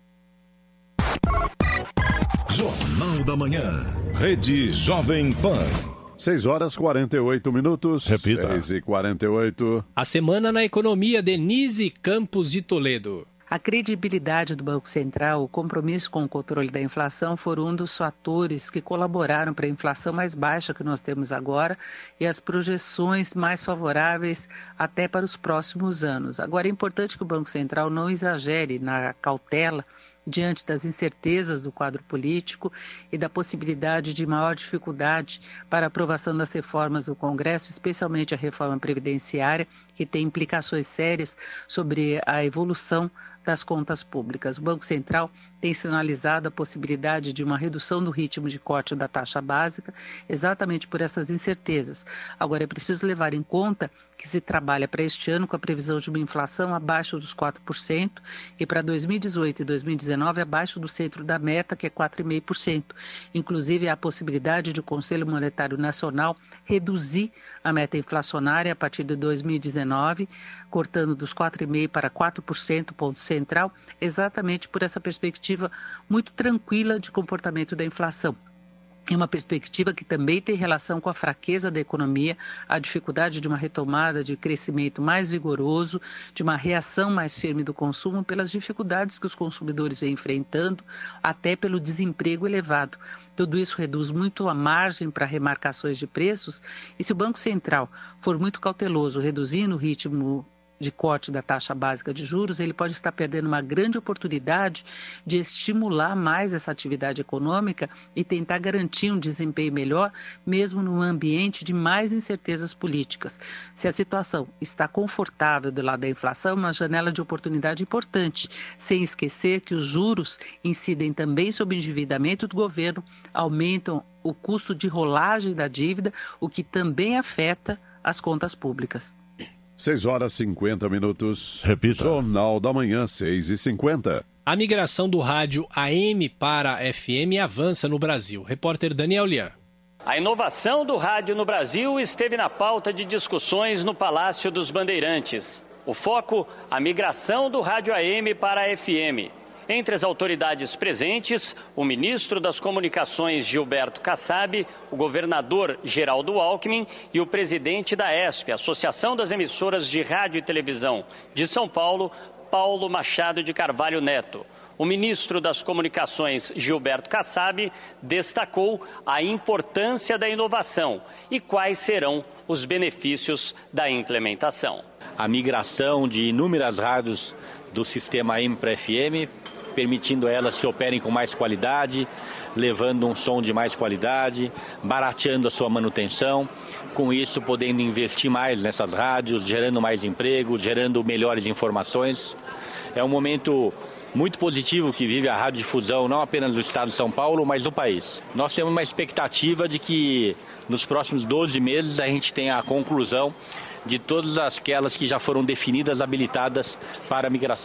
Jornal da Manhã. Rede Jovem Pan. seis horas e quarenta e oito minutos. Repita. seis e quarenta e oito. A semana na economia, Denise Campos de Toledo. A credibilidade do Banco Central, o compromisso com o controle da inflação foram um dos fatores que colaboraram para a inflação mais baixa que nós temos agora e as projeções mais favoráveis até para os próximos anos. Agora, é importante que o Banco Central não exagere na cautela diante das incertezas do quadro político e da possibilidade de maior dificuldade para a aprovação das reformas do Congresso, especialmente a reforma previdenciária, que tem implicações sérias sobre a evolução das contas públicas. O Banco Central tem sinalizado a possibilidade de uma redução do ritmo de corte da taxa básica, exatamente por essas incertezas. Agora, é preciso levar em conta que se trabalha para este ano com a previsão de uma inflação abaixo dos quatro por cento e para dois mil e dezoito e dois mil e dezenove abaixo do centro da meta, que é quatro vírgula cinco por cento. Inclusive, há a possibilidade de o Conselho Monetário Nacional reduzir a meta inflacionária a partir de dois mil e dezenove, cortando dos quatro vírgula cinco por cento para quatro por cento, ponto central, exatamente por essa perspectiva muito tranquila de comportamento da inflação. É uma perspectiva que também tem relação com a fraqueza da economia, a dificuldade de uma retomada de crescimento mais vigoroso, de uma reação mais firme do consumo pelas dificuldades que os consumidores vêm enfrentando, até pelo desemprego elevado. Tudo isso reduz muito a margem para remarcações de preços e se o Banco Central for muito cauteloso, reduzindo o ritmo de corte da taxa básica de juros, ele pode estar perdendo uma grande oportunidade de estimular mais essa atividade econômica e tentar garantir um desempenho melhor, mesmo num ambiente de mais incertezas políticas. Se a situação está confortável do lado da inflação, é uma janela de oportunidade importante, sem esquecer que os juros incidem também sobre o endividamento do governo, aumentam o custo de rolagem da dívida, o que também afeta as contas públicas. seis horas e cinquenta minutos. Repita. Jornal da Manhã, seis e cinquenta. A migração do rádio A M para F M avança no Brasil. Repórter Daniel Lian. A inovação do rádio no Brasil esteve na pauta de discussões no Palácio dos Bandeirantes. O foco, a migração do rádio A M para a F M. Entre as autoridades presentes, o ministro das Comunicações, Gilberto Kassab, o governador Geraldo Alckmin e o presidente da E S P, Associação das Emissoras de Rádio e Televisão de São Paulo, Paulo Machado de Carvalho Neto. O ministro das Comunicações, Gilberto Kassab, destacou a importância da inovação e quais serão os benefícios da implementação. A migração de inúmeras rádios do sistema A M para F M, permitindo elas que operem com mais qualidade, levando um som de mais qualidade, barateando a sua manutenção, com isso podendo investir mais nessas rádios, gerando mais emprego, gerando melhores informações. É um momento muito positivo que vive a radiodifusão, não apenas do estado de São Paulo, mas do país. Nós temos uma expectativa de que nos próximos doze meses a gente tenha a conclusão de todas aquelas que já foram definidas, habilitadas para a migração.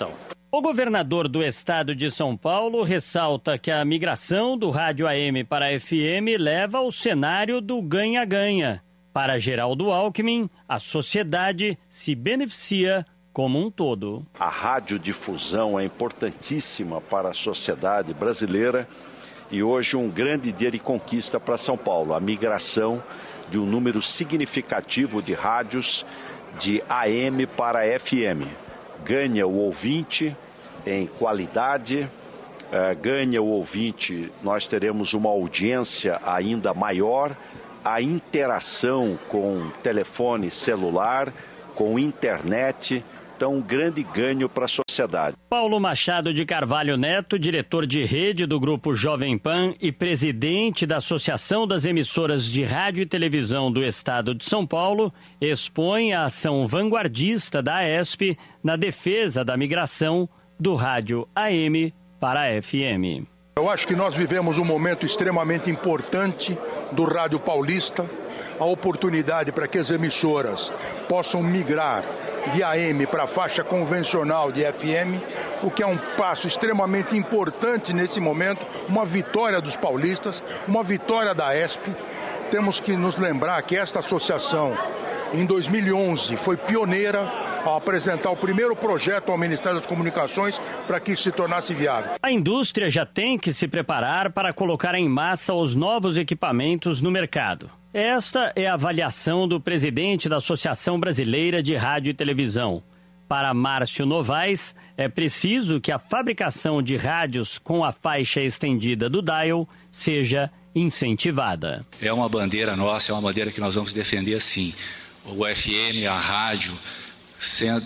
O governador do estado de São Paulo ressalta que a migração do rádio A M para a F M leva ao cenário do ganha-ganha. Para Geraldo Alckmin, a sociedade se beneficia como um todo. A radiodifusão é importantíssima para a sociedade brasileira e hoje um grande dia de conquista para São Paulo, a migração de um número significativo de rádios de A M para F M. Ganha o ouvinte em qualidade, uh, ganha o ouvinte, nós teremos uma audiência ainda maior, a interação com telefone celular, com internet, então um grande ganho para a sociedade. Paulo Machado de Carvalho Neto, diretor de rede do Grupo Jovem Pan e presidente da Associação das Emissoras de Rádio e Televisão do Estado de São Paulo, expõe a ação vanguardista da A E S P na defesa da migração do rádio A M para a F M. Eu acho que nós vivemos um momento extremamente importante do rádio paulista, a oportunidade para que as emissoras possam migrar de A M para a faixa convencional de F M, o que é um passo extremamente importante nesse momento, uma vitória dos paulistas, uma vitória da A E S P. Temos que nos lembrar que esta associação, em dois mil e onze, foi pioneira ao apresentar o primeiro projeto ao Ministério das Comunicações para que isso se tornasse viável. A indústria já tem que se preparar para colocar em massa os novos equipamentos no mercado. Esta é a avaliação do presidente da Associação Brasileira de Rádio e Televisão. Para Márcio Novaes, é preciso que a fabricação de rádios com a faixa estendida do dial seja incentivada. É uma bandeira nossa, é uma bandeira que nós vamos defender sim. O F M, a rádio, sendo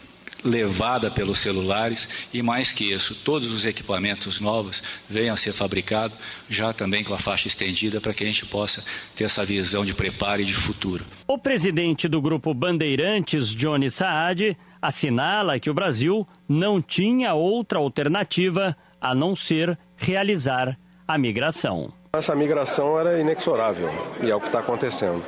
levada pelos celulares e, mais que isso, todos os equipamentos novos venham a ser fabricados já também com a faixa estendida para que a gente possa ter essa visão de preparo e de futuro. O presidente do Grupo Bandeirantes, Johnny Saad, assinala que o Brasil não tinha outra alternativa a não ser realizar a migração. Essa migração era inexorável e é o que está acontecendo.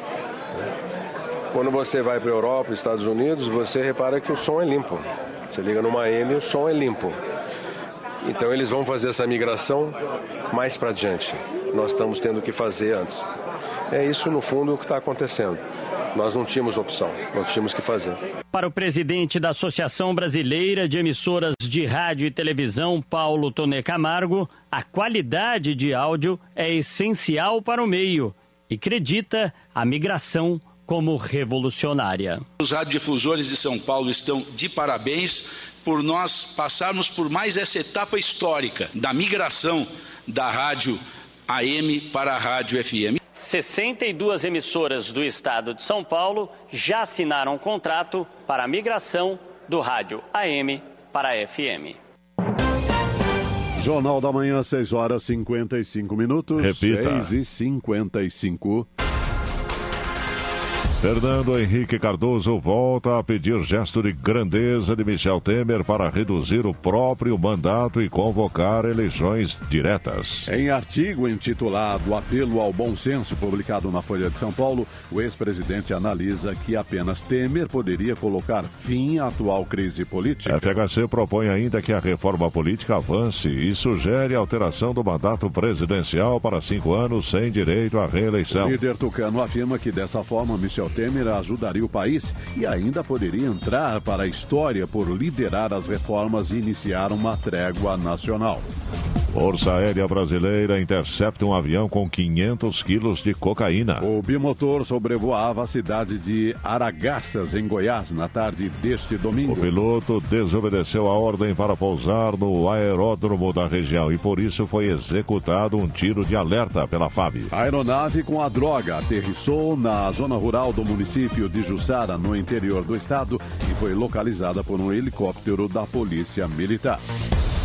Quando você vai para a Europa, Estados Unidos, você repara que o som é limpo. Você liga numa A M, o som é limpo. Então eles vão fazer essa migração mais para adiante. Nós estamos tendo que fazer antes. É isso, no fundo, o que está acontecendo. Nós não tínhamos opção, nós tínhamos que fazer. Para o presidente da Associação Brasileira de Emissoras de Rádio e Televisão, Paulo Toné Camargo, a qualidade de áudio é essencial para o meio e acredita a migração como revolucionária. Os radiodifusores de São Paulo estão de parabéns por nós passarmos por mais essa etapa histórica da migração da rádio A M para a rádio F M. sessenta e duas emissoras do estado de São Paulo já assinaram um contrato para a migração do rádio A M para a F M. Jornal da Manhã, seis horas e cinquenta e cinco minutos. Repita. seis e cinquenta e cinco. Fernando Henrique Cardoso volta a pedir gesto de grandeza de Michel Temer para reduzir o próprio mandato e convocar eleições diretas. Em artigo intitulado Apelo ao Bom Senso, publicado na Folha de São Paulo, o ex-presidente analisa que apenas Temer poderia colocar fim à atual crise política. A F H C propõe ainda que a reforma política avance e sugere a alteração do mandato presidencial para cinco anos sem direito à reeleição. O líder tucano afirma que dessa forma Michel Temer ajudaria o país e ainda poderia entrar para a história por liderar as reformas e iniciar uma trégua nacional. Força Aérea Brasileira intercepta um avião com quinhentos quilos de cocaína. O bimotor sobrevoava a cidade de Aragaças, em Goiás, na tarde deste domingo. O piloto desobedeceu a ordem para pousar no aeródromo da região e por isso foi executado um tiro de alerta pela F A B. A aeronave com a droga aterrissou na zona rural do município de Jussara, no interior do estado, e foi localizada por um helicóptero da Polícia Militar.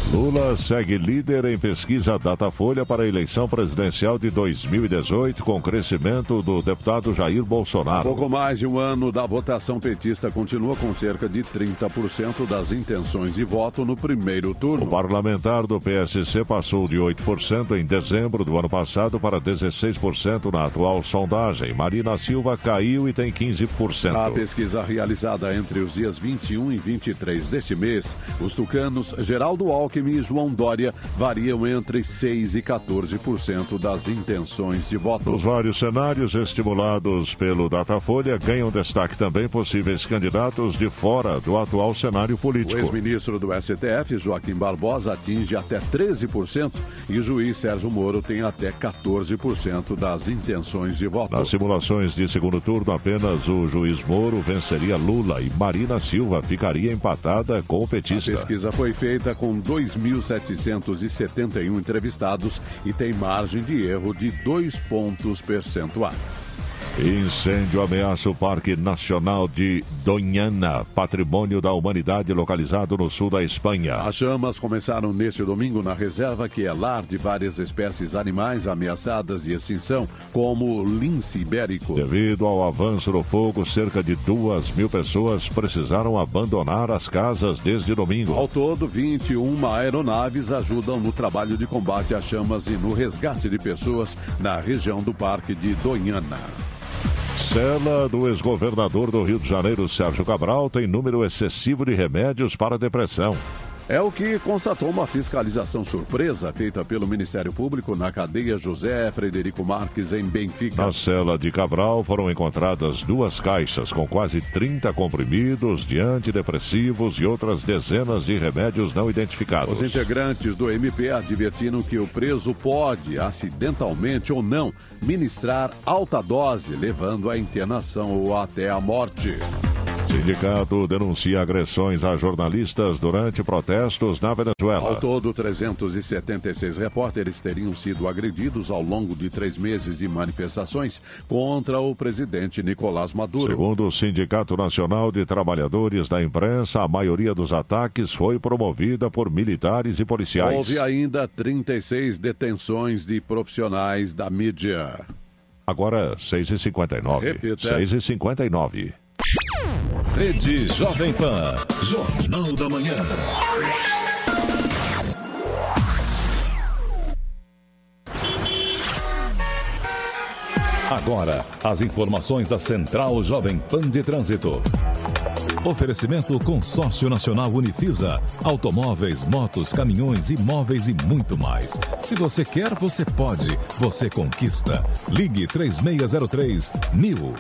Lula segue líder em pesquisa Datafolha para a eleição presidencial de dois mil e dezoito, com crescimento do deputado Jair Bolsonaro. Pouco mais de um ano da votação petista continua com cerca de trinta por cento das intenções de voto no primeiro turno. O parlamentar do P S C passou de oito por cento em dezembro do ano passado para dezesseis por cento na atual sondagem. Marina Silva caiu e tem quinze por cento. A pesquisa realizada entre os dias vinte e um e vinte e três deste mês, os tucanos Geraldo Alckmin e João Dória variam entre seis e quatorze por cento das intenções de voto. Nos vários cenários estimulados pelo Datafolha, ganham destaque também possíveis candidatos de fora do atual cenário político. O ex-ministro do S T F, Joaquim Barbosa, atinge até treze por cento e o juiz Sérgio Moro tem até quatorze por cento das intenções de voto. Nas simulações de segundo turno, apenas o juiz Moro venceria Lula e Marina Silva ficaria empatada com o petista. A pesquisa foi feita com dois mil setecentos e setenta e um entrevistados e tem margem de erro de dois pontos percentuais. Incêndio ameaça o Parque Nacional de Doñana, patrimônio da humanidade localizado no sul da Espanha. As chamas começaram neste domingo na reserva, que é lar de várias espécies animais ameaçadas de extinção, como o lince ibérico. Devido ao avanço do fogo, cerca de duas mil pessoas precisaram abandonar as casas desde domingo. Ao todo, vinte e uma aeronaves ajudam no trabalho de combate às chamas e no resgate de pessoas na região do Parque de Doñana. Cela do ex-governador do Rio de Janeiro, Sérgio Cabral, tem número excessivo de remédios para depressão. É o que constatou uma fiscalização surpresa feita pelo Ministério Público na cadeia José Frederico Marques, em Benfica. Na cela de Cabral foram encontradas duas caixas com quase trinta comprimidos de antidepressivos e outras dezenas de remédios não identificados. Os integrantes do M P advertiram que o preso pode, acidentalmente ou não, ministrar alta dose, levando à internação ou até à morte. Sindicato denuncia agressões a jornalistas durante protestos na Venezuela. Ao todo, trezentos e setenta e seis repórteres teriam sido agredidos ao longo de três meses de manifestações contra o presidente Nicolás Maduro. Segundo o Sindicato Nacional de Trabalhadores da Imprensa, a maioria dos ataques foi promovida por militares e policiais. Houve ainda trinta e seis detenções de profissionais da mídia. Agora, seis e cinquenta e nove. Repita. seis e cinquenta e nove. Rede Jovem Pan, Jornal da Manhã. Agora, as informações da Central Jovem Pan de Trânsito. Oferecimento Consórcio Nacional Unifisa. Automóveis, motos, caminhões, imóveis e muito mais. Se você quer, você pode. Você conquista. Ligue três seis zero três mil.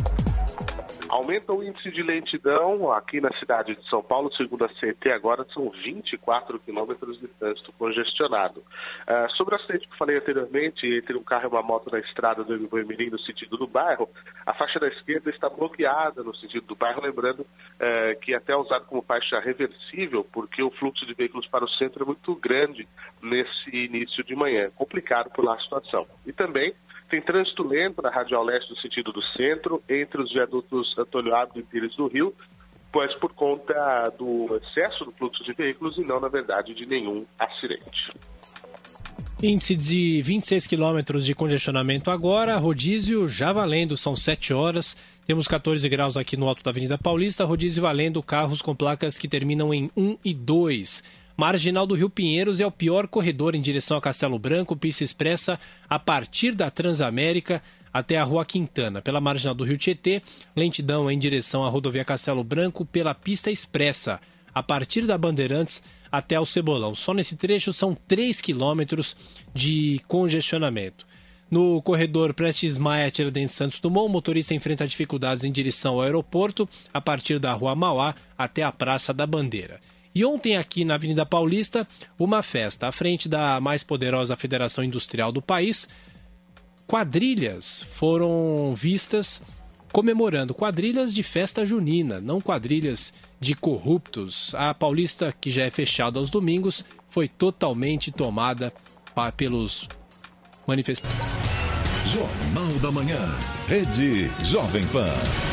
Aumenta o índice de lentidão aqui na cidade de São Paulo, segundo a C E T, agora são vinte e quatro quilômetros de trânsito congestionado. Uh, sobre o acidente que falei anteriormente, entre um carro e uma moto na estrada do Boi-Mirim no sentido do bairro, a faixa da esquerda está bloqueada no sentido do bairro, lembrando uh, que até é usado como faixa reversível, porque o fluxo de veículos para o centro é muito grande nesse início de manhã, complicado por lá a situação. E também tem trânsito lento na Radial Leste no sentido do centro, entre os viadutos Antônio Abdo e Pires do Rio, pois por conta do excesso do fluxo de veículos e não, na verdade, de nenhum acidente. Índice de vinte e seis quilômetros de congestionamento agora, rodízio já valendo, são sete horas, temos quatorze graus aqui no alto da Avenida Paulista, rodízio valendo, carros com placas que terminam em um e dois. Marginal do Rio Pinheiros é o pior corredor em direção a Castelo Branco, pista expressa a partir da Transamérica até a Rua Quintana. Pela Marginal do Rio Tietê, lentidão em direção à rodovia Castelo Branco pela pista expressa, a partir da Bandeirantes até o Cebolão. Só nesse trecho são três quilômetros de congestionamento. No corredor Prestes Maia, Tiradentes Santos Dumont, o motorista enfrenta dificuldades em direção ao aeroporto, a partir da Rua Mauá até a Praça da Bandeira. E ontem aqui na Avenida Paulista, uma festa à frente da mais poderosa federação industrial do país. Quadrilhas foram vistas comemorando, quadrilhas de festa junina, não quadrilhas de corruptos. A Paulista, que já é fechada aos domingos, foi totalmente tomada pelos manifestantes. Jornal da Manhã, Rede Jovem Pan.